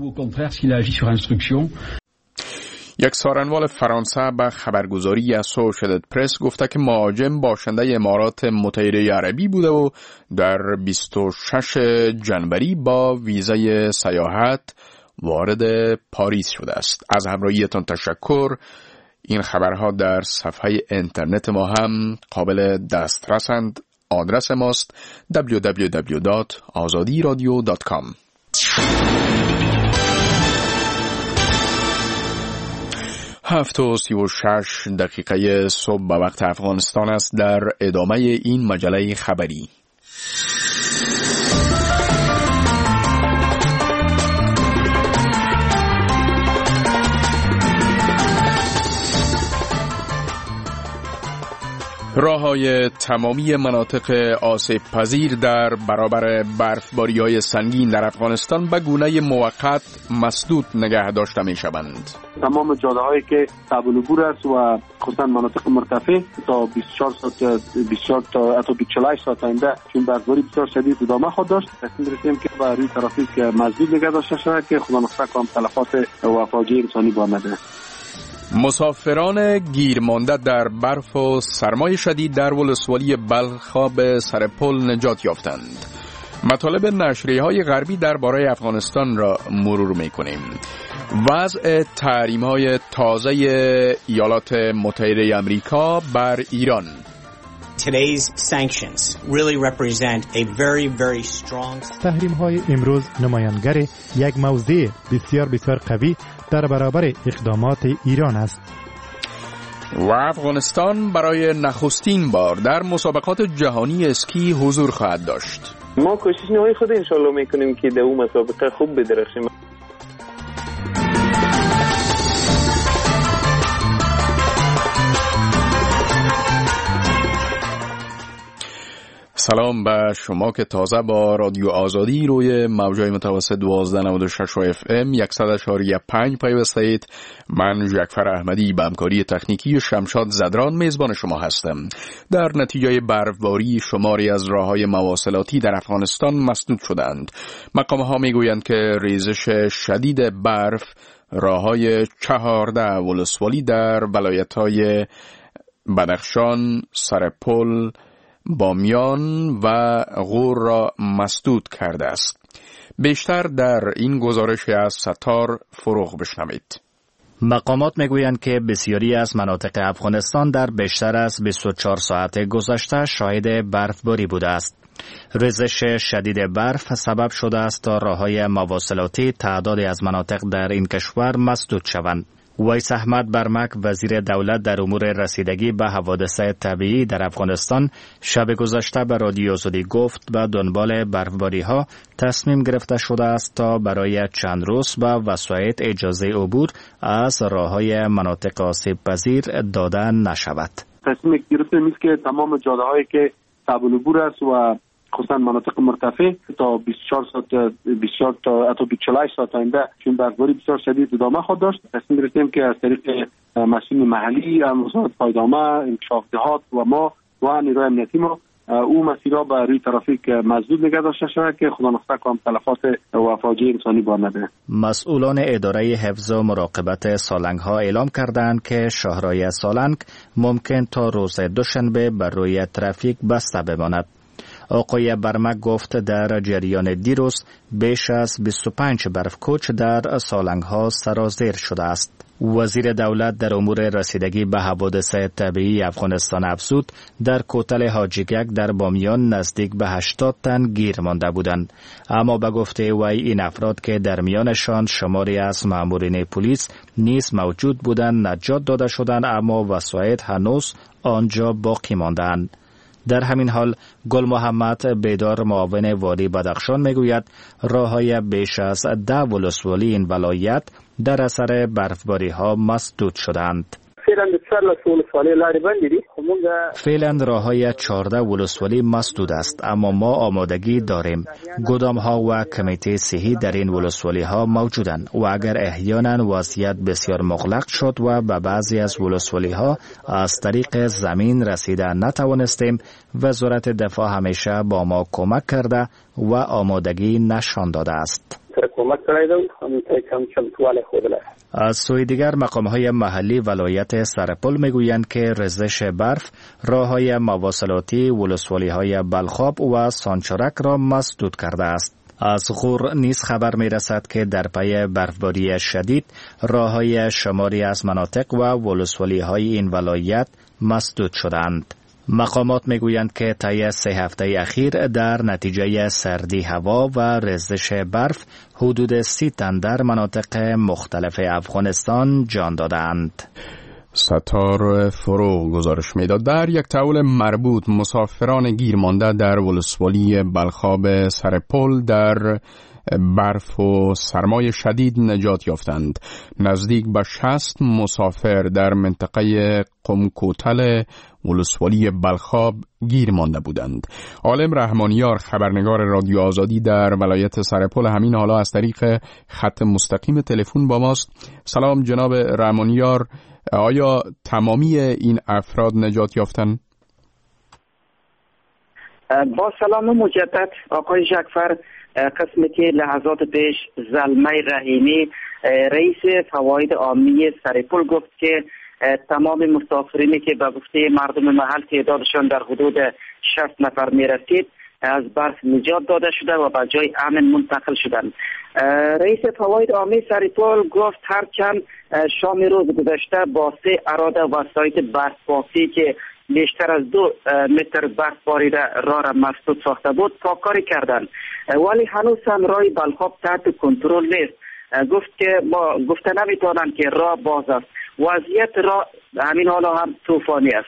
یک سارنوال فرانسه به خبرگزاری اسوشیتد پرس گفته که مهاجم باشنده امارات متحده عربی بوده و در بیست و ششم ژانویه با ویزای سیاحت وارد پاریس شده است. از همراهیتان تشکر. این خبرها در صفحه اینترنت ما هم قابل دسترسند. آدرس ماست دبلیو دبلیو دبلیو دات آزادی رادیو دات کام. هفت و سی و شش دقیقه صبح به وقت افغانستان است. در ادامه این مجله خبری راه‌های تمامی مناطق آسیب پذیر در برابر برفباری‌های سنگین در افغانستان به گونه موقت مسدود نگه داشته می‌شوند. تمام جاده‌هایی که قابل عبور است و خصوصا مناطق مرتفع تا بیست و چهار ساعت بیست و چهار تا حتی بیست و چهار ساعت آینده چون برفباری بسیار شدید ادامه خواهد داشت. تصمیم رسیدیم که با روی ترافیک مسدود نگه داشته شود که خدا نخواهد کم تلفات و فاجعه انسانی با نده. مسافران گیرمانده در برف و سرمای شدید در ولسوالی بلخ به سر پل نجات یافتند. مطالب نشریه‌های غربی درباره افغانستان را مرور می‌کنیم. وضع تحریم‌های تازه ایالات متحده آمریکا بر ایران. Today's sanctions really represent a very very strong. تحریم‌های امروز نمایانگر یک موضع بسیار بسیار قوی در برابر اقدامات ایران است. و افغانستان برای نخستین بار در مسابقات جهانی اسکی حضور خواهد داشت. ما کوشش نوعی خود انشالله میکنیم که در اون مسابقه خوب بدرخشیم. سلام به شما که تازه با رادیو آزادی روی موجای متوسط دوازده نود و شش اف ام صد و چهار و پنج پیوسته اید. من جعفر احمدی به همکاری تکنیکی شمشاد زدران میزبان شما هستم. در نتیجه برفباری شماری از راههای مواصلاتی در افغانستان مسدود شدند. مقام‌ها میگویند که ریزش شدید برف راههای چهارده ولسوالی در ولایت‌های بدخشان، سرپل، بامیان و غور را مسدود کرده است. بیشتر در این گزارش از ستار فروغ بشنوید. مقامات میگویند که بسیاری از مناطق افغانستان در بیشتر از بیست و چهار ساعت گذشته شاهد برفباری بوده است. ریزش شدید برف سبب شده است تا راههای مواصلاتی تعدادی از مناطق در این کشور مسدود شوند. ویس احمد برمک وزیر دولت در امور رسیدگی به حوادث طبیعی در افغانستان شب گذشته به رادیو آزادی گفت به دنبال برفباری ها تصمیم گرفته شده است تا برای چند روز به وسایط اجازه عبور از راههای مناطق آسیب پذیر داده نشود. تصمیم گرفته است که تمام جاده هایی که قابل عبور است و خصوصا مناطق مرتفع تا بیست و چهار ساعت بیست و چهار تا حتی چهل و هشت ساعت آینده چون برفباری بسیار شدید ادامه خواهد داشت. تصمیم گرفتیم که از طریق مسئولین محلی، وزارت پایدامه، انکشاف دهات و ما و نیروی امنیتی ما او مسیرها به روی ترافیک مسدود نگه داشته شود که خدا نخواهد کام تلفات و فاجعه انسانی بار نبینه. مسئولان اداره حفظ و مراقبت سالنگ ها اعلام کردند که شاهراه سالنگ ممکن تا روز دوشنبه بر روی ترافیک بسته بماند. آقای برمک گفت در جریان دیروز بیش از بیست و پنج برفکوچ در سالنگ ها سرازیر شده است. وزیر دولت در امور رسیدگی به حوادث طبیعی افغانستان افزود در کوتل حاجیگک در بامیان نزدیک به هشتاد تن گیر مانده بودند، اما به گفته وی این افراد که در میانشان شماری از مامورین پلیس نیز موجود بودند نجات داده شدند، اما وسایط هنوز آنجا باقی ماندند. در همین حال گل محمد بیدار معاون والی بدخشان میگوید راههای بیش از ده ولسوالی این ولایت در اثر برفباری ها مسدود شدند. فعلا راههای چهارده ولسوالی مسدود است، اما ما آمادگی داریم. گدام ها و کمیته صحی در این ولسوالی ها موجودند و اگر احیانا وضعیت بسیار مغلق شد و به بعضی از ولسوالی ها از طریق زمین رسیده نتوانستیم، وزارت دفاع همیشه با ما کمک کرده و آمادگی نشان داده است. از سوی دیگر مقام‌های محلی ولایت سرپل میگویند که ریزش برف راه‌های مواصلاتی ولسوالی‌های بلخاب و سانچارک را مسدود کرده است. از غور نیز خبر میرسد که در پی برفباری شدید راه‌های شماری از مناطق و ولسوالی‌های این ولایت مسدود شدند. مقامات میگویند که طی سه هفته اخیر در نتیجه سردی هوا و ریزش برف حدود سی تن در مناطق مختلف افغانستان جان دادند. ستار فرو گزارش میداد. در یک تحول مربوط مسافران گیر مانده در ولسوالی بلخاب سرپل در برف و سرمای شدید نجات یافتند. نزدیک به شصت مسافر در منطقه قمکوتل ولسوالی بلخاب گیر مانده بودند. عالم رحمانیار خبرنگار رادیو آزادی در ولایت سرپل همین حالا از طریق خط مستقیم تلفن با ماست. سلام جناب رحمانیار، آیا تمامی این افراد نجات یافتند؟ با سلام مجدد آقای جعفر، قسمی که لحظات پیش زلمه رحیمی رئیس فواید عامی سرپل گفت که تمام مسافرینی که به گفته مردم محل تعدادشان در حدود شصت نفر می رسید از برف نجات داده شده و به جای امن منتقل شدند. رئیس فواید عامی سرپل گفت هرچند شام روز گذشته با سه اراده وسایط برفبافی که بیشتر از دو متر برفباری راه را مسدود ساخته بود پاککاری کردند، ولی هنوز هم راه بلخاب تحت کنترل نیست. گفت که ما گفته نمیتونن که راه باز است. وضعیت راه همین حالا هم طوفانی است.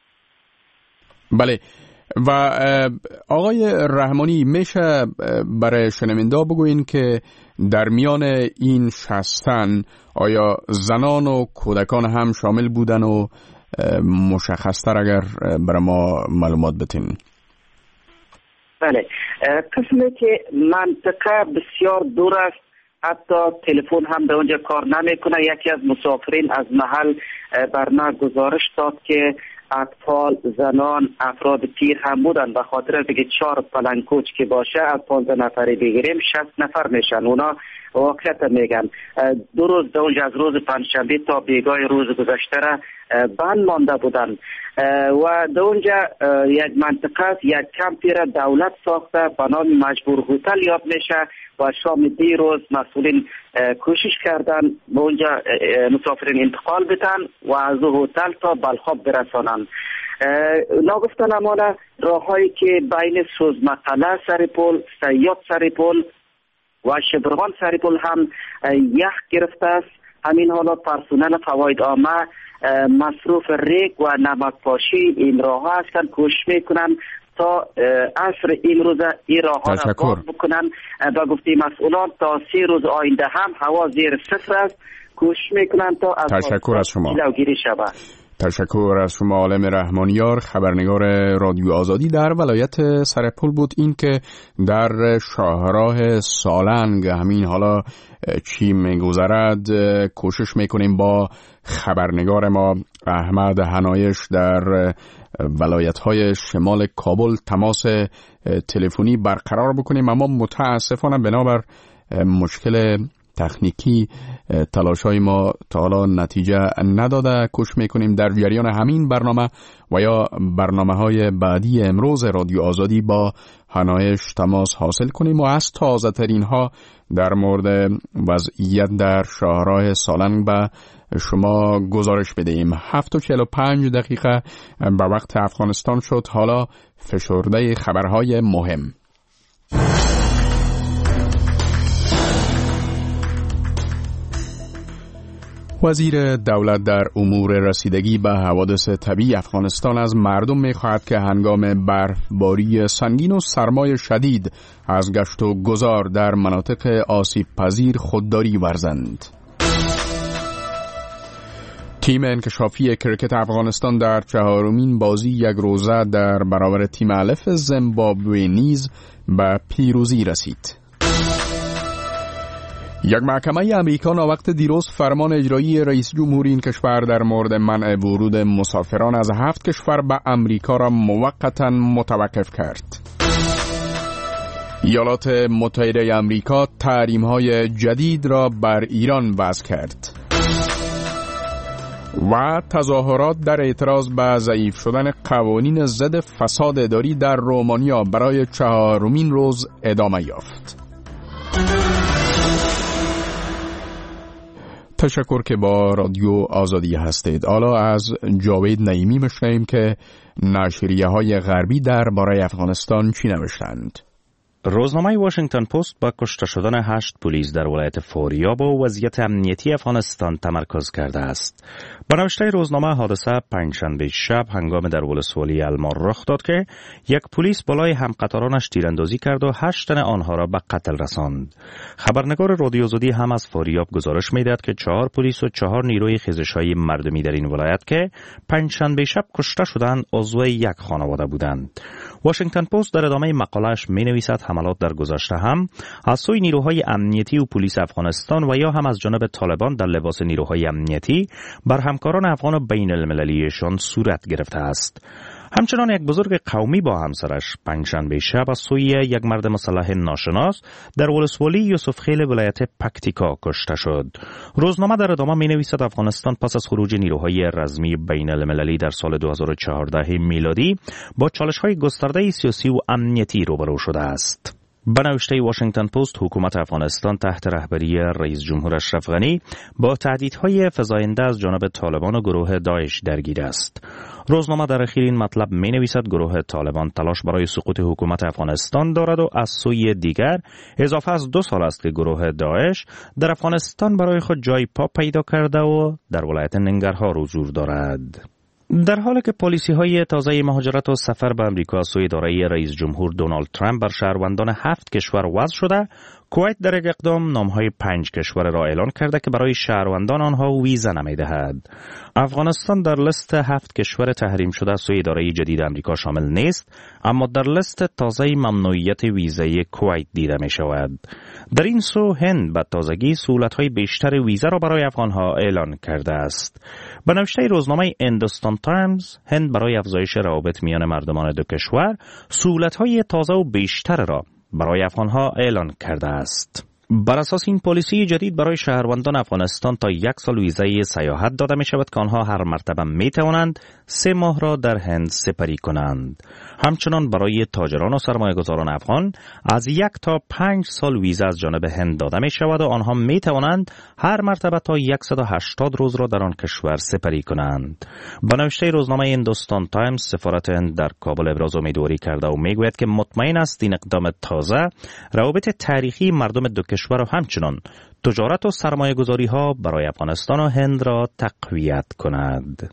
بله. و آقای رحمانی، میشه برای شنونده بگوین که در میان این شصتن آیا زنان و کودکان هم شامل بودن و مشخصتر اگر برای ما معلومات بتین؟ بله، قسمی که منطقه بسیار دور است، حتی تلفن هم به اونجا کار نمیکنه. یکی از مسافرین از محل بر ما گزارش داد که اطفال، زنان، افراد پیر هم بودن. به خاطر از اینکه چهار پلنگوچ که باشه از پانزده نفری بگیریم شصت نفر میشن. اونا واقعیت میگن دو روز دو از روز پنجشنبه تا بیگاه روز گذشته را بند مانده بودن و در اونجا یک منطقه یک کمپی را دولت ساخته به نام مجبور هتل یاد میشه و شام دیروز مسئولین کوشش کردن به اونجا مسافرین انتقال بدن و از هتل تا بلخاب برسانند. ناگفتن امانه راههایی که بین سوزمقله سرپل، سیاد سرپل و شبروان سرپل هم یخ گرفته است. همین حالا پرسنل فواید عامه مصروف ریگ و نمک پاشی این راه ها هستند، کوشش میکنن تا عصر این روز این راه ها را باز بکنن. با گفته مسئولان تا سی روز آینده هم هوا زیر صفر است. کوشش میکنن تا از تشکر از شما. جلوگیری شود. تشکر از شما عالم رحمانیار. خبرنگار رادیو آزادی در ولایت سرپل بود. این که در شاهراه سالنگ همین حالا چی میگذرد کوشش میکنیم با خبرنگار ما احمد حنایش در ولایت‌های شمال کابل تماس تلفنی برقرار بکنیم، اما متاسفانه بنابر مشکل تکنیکی تلاش‌های ما تا حالا نتیجه نداده. کوشش میکنیم در جریان همین برنامه و یا برنامه‌های بعدی امروز رادیو آزادی با حنایش تماس حاصل کنیم و از تازه ترین ها در مورد وضعیت در شاهراه سالنگ به شما گزارش بدهیم. هفت و چهل و پنج دقیقه به وقت افغانستان شد. حالا فشرده خبرهای مهم. وزیر دولت در امور رسیدگی به حوادث طبیعی افغانستان از مردم می‌خواهد که هنگام برفباری سنگین و سرمای شدید از گشت و گذار در مناطق آسیب پذیر خودداری ورزند. تیم انکشافی کرکت افغانستان در چهارمین بازی یک روزه در برابر تیم الف زیمبابوه نیز به پیروزی رسید. یک محکمه امریکا وقت دیروز فرمان اجرایی رئیس جمهور این کشور در مورد منع ورود مسافران از هفت کشور به امریکا را موقتا متوقف کرد. ایالات متحده امریکا تحریم‌های جدید را بر ایران وضع کرد. و تظاهرات در اعتراض به ضعیف شدن قوانین ضد فساد اداری در رومانیا برای چهارمین روز ادامه یافت. تشکر که با رادیو آزادی هستید. حالا از جاوید نعیمی میشنویم که نشریه های غربی درباره افغانستان چی نوشتند. روزنامه واشنگتن پست با کشته شدن هشت پلیس در ولایت فاریاب و وضعیت امنیتی افغانستان تمرکز کرده است. با نوشته روزنامه حادثه پنجشنبه شب هنگام در ولسوالی المار رخ داد که یک پلیس بالای همقطارانش تیراندازی کرد و هشت تن آنها را به قتل رساند. خبرنگار رادیو آزادی هم از فاریاب گزارش می‌دهد که چهار پلیس و چهار نیروی خیزش‌های مردمی در این ولایت که پنجشنبه شب کشته شدند عضو یک خانواده بودند. واشنگتن پست در ادامه مقاله‌اش می‌نویسد حملات در گذشته هم از سوی نیروهای امنیتی و پلیس افغانستان و یا هم از جانب طالبان در لباس نیروهای امنیتی بر همکاران افغان و بین المللیشان صورت گرفته است. همچنان یک بزرگ قومی با همسرش پنجشنبه شب از سوی یک مرد مسلح ناشناس در ولسوالی یوسف خیل ولایت پکتیکا کشته شد. روزنامه در ادامه می نویسد افغانستان پس از خروج نیروهای رزمی بین المللی در سال دو هزار و چهارده میلادی با چالش‌های گسترده سیاسی و امنیتی روبرو شده است. به نوشته واشنگتن پست حکومت افغانستان تحت رهبری رئیس جمهور اشرف غنی با تهدیدهای فزاینده از جانب طالبان و گروه داعش درگیر است. روزنامه در اخیر این مطلب می نویسد گروه طالبان تلاش برای سقوط حکومت افغانستان دارد و از سوی دیگر اضافه از دو سال است که گروه داعش در افغانستان برای خود جای پا پیدا کرده و در ولایت ننگرهار حضور دارد. در حالی که پالیسی های تازه مهاجرت و سفر به امریکا سوی اداره رئیس جمهور دونالد ترامپ بر شهروندان هفت کشور وضع شده، کویت در یک اقدام نامهای پنج کشور را اعلان کرده که برای شهروندان آنها ویزا نمی‌دهد. افغانستان در لیست هفت کشور تحریم شده سوی اداره جدید امریکا شامل نیست، اما در لیست تازه ممنوعیت ویزای کویت دیده می شود. در این سو هند به تازگی سهولت‌های بیشتر ویزا را برای افغانها اعلان کرده است. به نوشته روزنامه هندوستان تایمز، هند برای افزایش روابط میان مردمان دو کشور سهولت‌های تازه و بیشتر را برای افغانها اعلان کرده است. بر اساس این پالیسی جدید برای شهروندان افغانستان تا یک سال ویزای سیاحت داده می شود که آنها هر مرتبه می توانند سه ماه را در هند سپری کنند. همچنان برای تاجران و سرمایه‌گذاران افغان از یک تا پنج سال ویزا از جانب هند داده می شود و آنها می توانند هر مرتبه تا صد و هشتاد روز را در آن کشور سپری کنند. با نوشته روزنامه هندوستان تایمز، سفارت هند در کابل ابراز امیدواری کرده و می گوید که مطمئن است این اقدام تازه روابط تاریخی مردم دو کشور و همچنان تجارت و سرمایه‌گذاری ها برای افغانستان و هند را تقویت کند.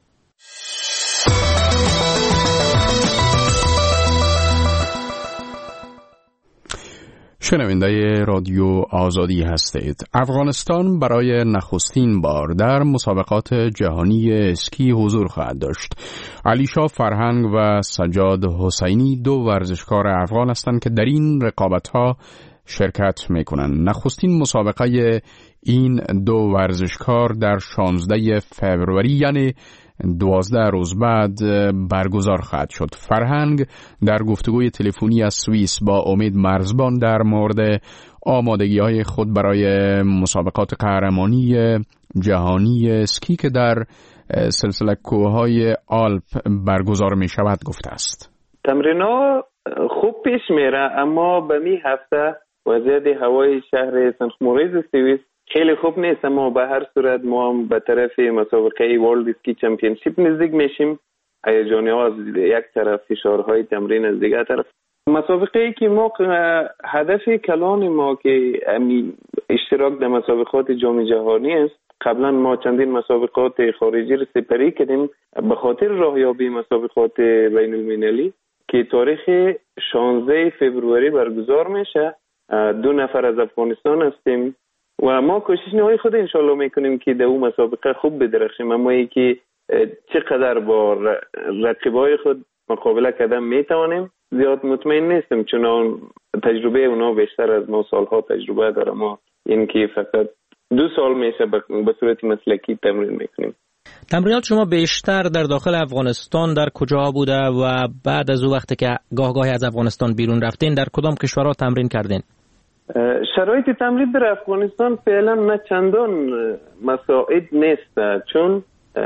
شنونده رادیو آزادی هستید. افغانستان برای نخستین بار در مسابقات جهانی اسکی حضور خواهد داشت. علیشا فرهنگ و سجاد حسینی دو ورزشکار افغان هستند که در این رقابت‌ها شرکت می‌کنند. نخستین مسابقه این دو ورزشکار در شانزده فوریه یعنی دوازده روز بعد برگزار خواهد شد. فرهنگ در گفتگوی تلفنی از سوئیس با امید مرزبان در مورد آمادگی‌های خود برای مسابقات قهرمانی جهانی اسکی که در سلسله کوههای آلپ برگزار می شود گفته است. تمرین‌ها خوب پیش میره، اما به می هفته وضعیت هوای شهر سنخموریز سوئیس خیلی خوب نیست، اما به هر صورت ما هم به طرف مسابقه ورلد اسکی چمپیونشیپ نزدیک میشیم. هیجان‌ها از یک طرف، فشارهای تمرین از دیگر طرف. مسابقه ای که ما هدف کلان ما که اشتراک در مسابقات جام جهانی است. قبلا ما چندین مسابقات خارجی را سپری کردیم به خاطر راهیابی مسابقات بین المللی که تاریخ شانزده فوریه برگزار میشه. دو نفر از افغانستان هستیم و ما کوشش نهای خود انشالله میکنیم که در اون مسابقه خوب بدرخشیم، اما ای که چقدر با رقیبای خود مقابله کردن میتوانیم زیاد مطمئن نیستم، چون تجربه اونا بیشتر از ما سالها تجربه داره. ما این که فقط دو سال میشه به صورت مسلکی تمرین میکنیم. تمرینات شما بیشتر در داخل افغانستان در کجا بوده و بعد از او وقتی که گاه گاهی از افغانستان بیرون رفتین در کدام کشورها تمرین کردین؟ شرایط تمرین در افغانستان فعلا نه چندان مساعد نیست، چون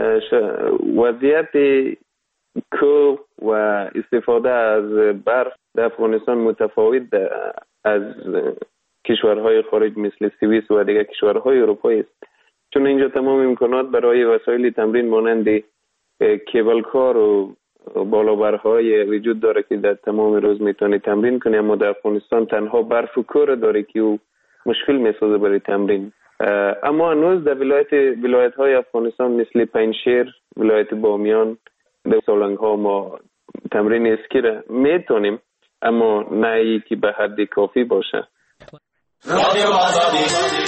وضعیت کوه و استفاده از برف در افغانستان متفاوت از کشورهای خارج مثل سوئیس و دیگر کشورهای اروپایی است، چون اینجا تمام امکانات برای وسایل تمرین مانند کیبل کار و بالابرهای وجود داره که در تمام روز میتونی تمرین کنی، اما در افغانستان تنها برف و کوه داره که او مشکل میسازه برای تمرین. اما هنوز در ولایت ولایت های افغانستان مثل پنجشیر، ولایت بامیان، در سالنگ ها ما تمرین اسکی را میتونیم، اما نه ای که به حد کافی باشه. رادیو آزادی.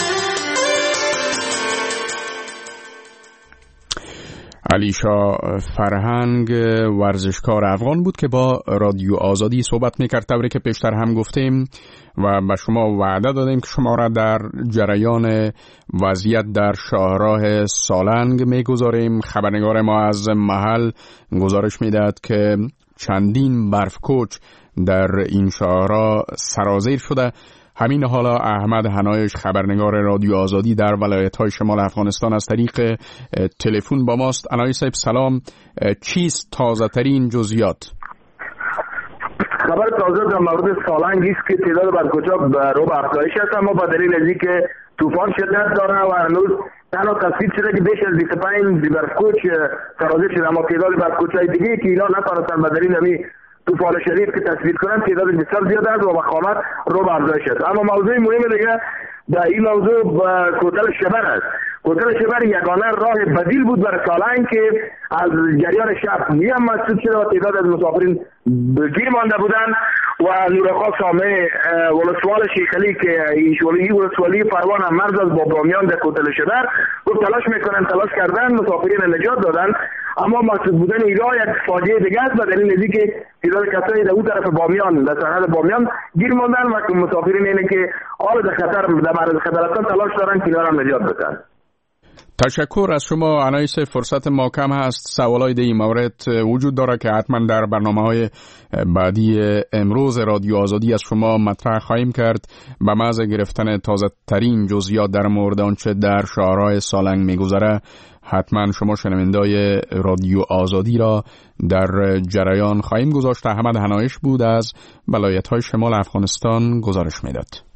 علیشا فرهنگ ورزشکار افغان بود که با رادیو آزادی صحبت میکرد. طوری که پیشتر هم گفتیم و به شما وعده دادیم که شما را در جریان وضعیت در شاهراه سالنگ میگذاریم. خبرنگار ما از محل گزارش میداد که چندین برف کوچ در این شاهراه سرازیر شده. همین حالا احمد حنایش خبرنگار رادیو آزادی در ولایت‌های شمال افغانستان از طریق تلفن با ماست. حنایش صاحب سلام، چیست تازه ترین جزئیات؟ خبر تازه در مورد سالنگ است که تعداد برف‌کوچ‌ها به رو به افزایش است، اما با دلیل از اینکه طوفان شدت داره و هنوز تنها تصویر شده که بیش از بیست و پنج برف‌کوچ سرازیر شده، اما تعداد برف‌کوچ‌های دیگه که اینا نتونستن به دلیل همین طوفان شدید که تصویر کنن تعداد بسیار زیاد است و وخامت رو به افزایش است. اما موضوع مهم دیگه در این موضوع کوتل شبر است. کوتل شبر یگانه راه بدیل بود برای سالنگ که از جریان شب نیم مسدود شده و تعداد از مسافرین گیر مانده بودند و نورخوا سامه ولسوال شیخلی که این ولسوالی پروان هم مرز از با بامیان در کوتل شبر گفت تلاش میکنن تلاش کردن مسافرین نجات دادن، اما مسدود بودن ایران یک فاجعه دیگه است و دلیل ازی که تعداد کسایی در اون طرف بامیان در سرحد بامیان گیر ماندن و مسافرین اینه که حال در خطر در معرض خطر هستن تلاش دارن که اینا را نجات بدن. تشکر از شما انایس. فرصت ما کم هست، سوالای در این مورد وجود داره که حتما در برنامه‌های بعدی امروز رادیو آزادی از شما مطرح خواهیم کرد. به محض گرفتن تازه ترین جزئیات در مورد آنچه در شاهراه سالنگ میگذره حتما شما شنوندای رادیو آزادی را در جریان خواهیم گذاشت. احمد حنایش بود از ولایت‌های شمال افغانستان گزارش میداد.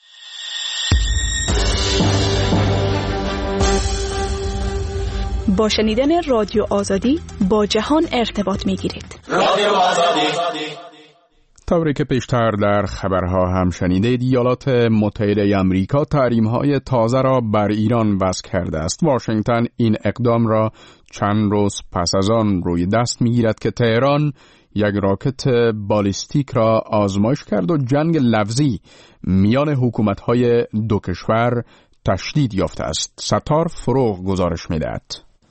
با شنیدن رادیو آزادی با جهان ارتباط میگیرید. رادیو آزادی. طوری که پیشتر در خبرها هم شنیدید، ایالات متحده آمریکا تحریم‌های تازه را بر ایران وضع کرده است. واشنگتن این اقدام را چند روز پس از آن روی دست می‌گیرد که تهران یک راکت بالیستیک را آزمایش کرد و جنگ لفظی میان حکومت‌های دو کشور تشدید یافته است. ستار فروغ گزارش می‌دهد.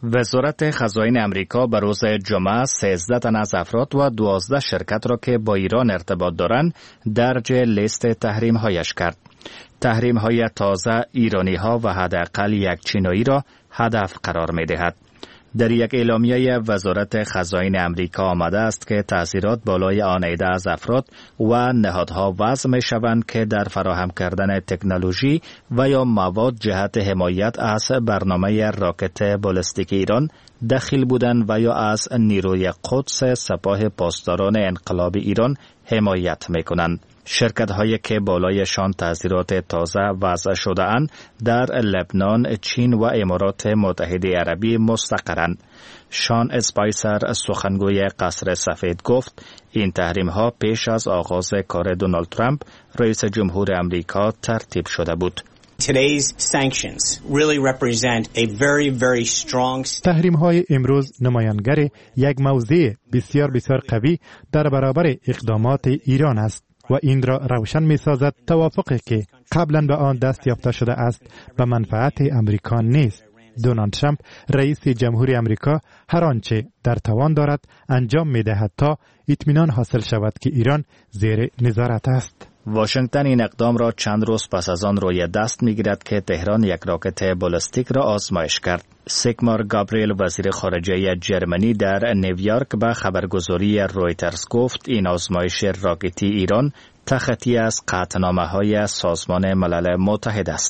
وزارت خزائن امریکا به روز جمعه سیزده تن از افراد و دوازده شرکت را که با ایران ارتباط دارند درج لیست تحریم هایش کرد. تحریم های تازه ایرانی ها و حداقل یک چینایی را هدف قرار می دهد. در یک اعلامیه وزارت خزائن امریکا آمده است که تأثیرات بالای آن عده از افراد و نهادها وضع می شوند که در فراهم کردن تکنولوژی و یا مواد جهت حمایت از برنامه راکت بالستیک ایران دخیل بودند و یا از نیروی قدس سپاه پاسداران انقلاب ایران حمایت می کنند. شرکت هایی که بالایشان تأثیرات تازه وضع شده اند در لبنان، چین و امارات متحده عربی مستقرند. شان اسپایسر سخنگوی قصر سفید گفت این تحریم ها پیش از آغاز کار دونالد ترامپ رئیس جمهور امریکا ترتیب شده بود. Today's sanctions really represent a very very strong تحریم های امروز نمایانگر یک موضع بسیار بسیار قوی در برابر اقدامات ایران است و این را روشن می سازد توافقی که قبلا به آن دست یافته شده است به منفعت امریکا نیست. دونالد ترامپ رئیس جمهوری امریکا هر آنچه در توان دارد انجام می دهد تا اطمینان حاصل شود که ایران زیر نظارت است. واشنگتن این اقدام را چند روز پس از آن روی دست می‌گیرد که تهران یک راکت بالستیک را آزمایش کرد. سیگمار گابریل وزیر خارجه جرمنی در نیویورک به خبرگزاری رویترز گفت این آزمایش راکتی ایران تخطی از قطعنامه‌های سازمان ملل متحد است.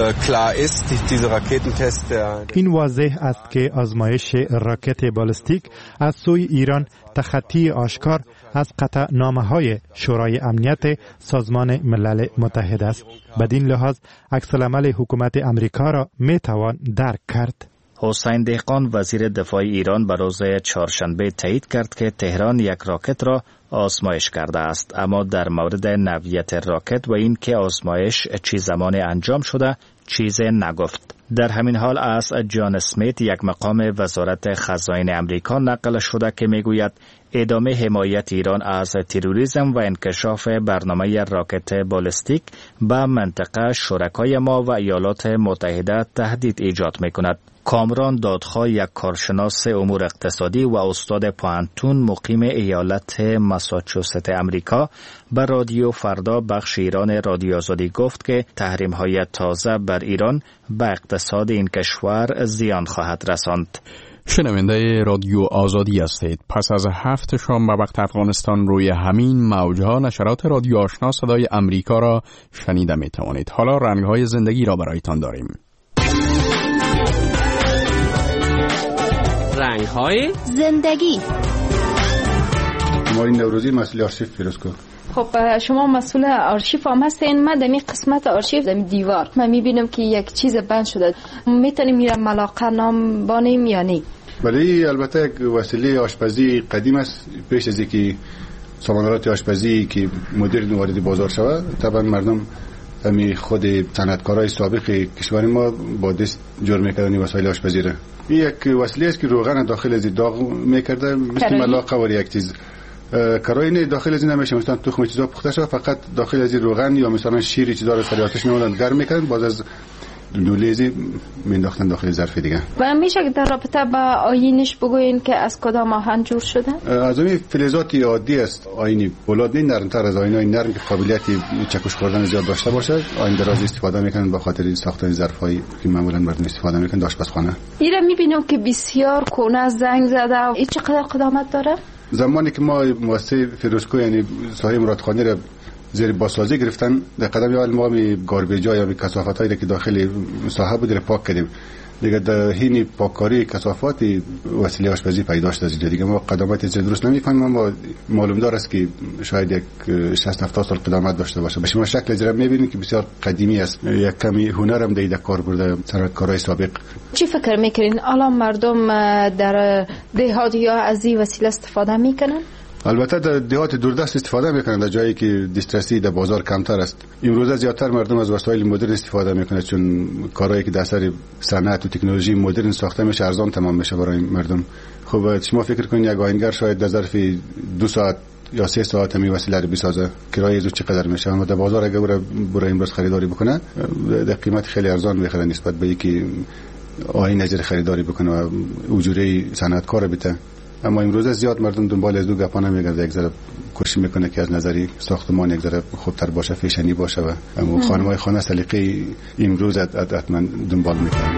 این واضح است که آزمایش راکت بالستیک از سوی ایران تخطی آشکار از قطعنامه‌های شورای امنیت سازمان ملل متحد است. بدین لحاظ عکس‌العمل حکومت امریکا را میتوان درک کرد. حسین دهقان وزیر دفاع ایران به روز چهارشنبه تایید کرد که تهران یک راکت را آزمایش کرده است، اما در مورد نوعیت راکت و این که آزمایش چه زمان انجام شده چیزی نگفت. در همین حال از جان اسمیت یک مقام وزارت خزائن امریکا نقل شده که میگوید ادامه حمایت ایران از تروریسم و انکشاف برنامه راکت بالستیک به منطقه شرکای ما و ایالات متحده تهدید ایجاد میکند. کامران دادخواه یک کارشناس امور اقتصادی و استاد پوهنتون مقیم ایالت ماساچوست امریکا به رادیو فردا بخش ایران رادیو آزادی گفت که تحریم‌های تازه بر ایران به اقتصاد این کشور زیان خواهد رساند. شنونده رادیو آزادی هستید. پس از هفت شام به وقت افغانستان روی همین موجها نشرات رادیو آشنا صدای امریکا را شنیده می توانید. حالا رنگ‌های زندگی را برایتان داریم. رنگ‌های زندگی. ماری نوروزی مسئول آرشیو فیروزکو. خب شما مسئول آرشیو هم هستین. من در این قسمت آرشیو در دیوار من میبینم که یک چیز بند شده. میتونیم میرم ملاقه نام بانیم یا نه؟ بله البته یک وسیله آشپزی قدیم است. پیش از اینکه سامانات آشپزی که مدرن وارد بازار شود طبعا مردم امی خود صنعتکارای سابق کشور ما با دست جور میکردن وسایل آشپزی را. این یک وسیله است که روغن داخل از داغ میکرده مثل ملاقه و یک چیز. کارای داخل از این نمیشه مثلا تخم چیزا پخته شده فقط داخل از روغن یا مثلا شیر چیزا رو سر آتش میوردن گرم میکردن باز از لوله‌ای مینداختن داخل ظرف دیگه. و میشه در رابطه با آیینش بگوین که از کدام آهن جور شده؟ از این فلزات عادی است. آینی بولاد نه نرمتر از آینای نرم که قابلیت چکش خوردن زیاد داشته باشه. آین دراز استفاده میکنن به خاطر ساختن ظرفایی که معمولا مردم استفاده میکنن در آشپزخانه. اینا میبینم که بسیار کهنه زنگ زده و این چقدر قدامت داره؟ زمانی که ما مؤسسه فیروزکو یعنی سایه مرادخانی را زیر بازسازی گرفتن در قدم اول ما می گاربیجا یا کثافتایی که داخل ساحه بود را پاک کردیم. دیگه در حین پاککاری کثافات وسیله آشپزی پیدا شد. از دیگه ما قدامت زیر درست نمی‌کنیم. ما معلوم دار است که شاید یک شصت هفتاد سال قدامت داشته باشه. به شما شکل زیر می‌بینید که بسیار قدیمی است. یک کمی هنر هم دیده کار برده صنعتکارای سابق. چی فکر می‌کنین الان مردم در دهات یا از این وسیله استفاده می‌کنن؟ البته در دهات دوردست استفاده میکنن در جایی که دسترسی در بازار کمتر است. امروزه زیادتر مردم از وسایل مدرن استفاده میکنه، چون کارهایی که در اثر صنعت و تکنولوژی مدرن ساخته میشه ارزان تمام میشه برای مردم. خب شما فکر کنید یک آهنگر شاید در ظرف دو ساعت یا سه ساعت می وسیله رو بسازه، کرایه زو چقدر میشه؟ اما در بازار اگه برای برای امروز خریداری بکنه در قیمت خیلی ارزان میخره نسبت به اینکه آینه نظر خریداری بکنه و اجوره صنعتکار بده. اما امروز زیاد مردم دنبال از دو گپا نمیگرده، یک ذره کوشش میکنه که از نظری ساختمان یک ذره خوبتر باشه، فیشنی باشه و اما خانم‌های خانه سلیقه امروز حتما دنبال میکنه.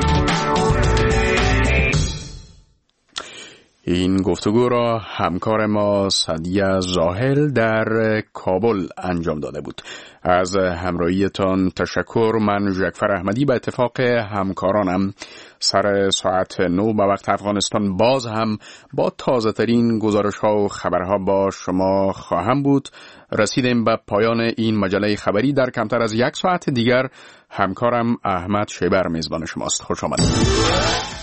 این گفتگو را همکار ما سعدیه زاهل در کابل انجام داده بود. از همراهیتان تشکر. من جعفر احمدی به اتفاق همکارانم سر ساعت نو به وقت افغانستان باز هم با تازه ترین گزارش ها و خبرها با شما خواهم بود. رسیدیم به پایان این مجله خبری. در کمتر از یک ساعت دیگر همکارم احمد شیبر میزبان شماست. خوش آمدید.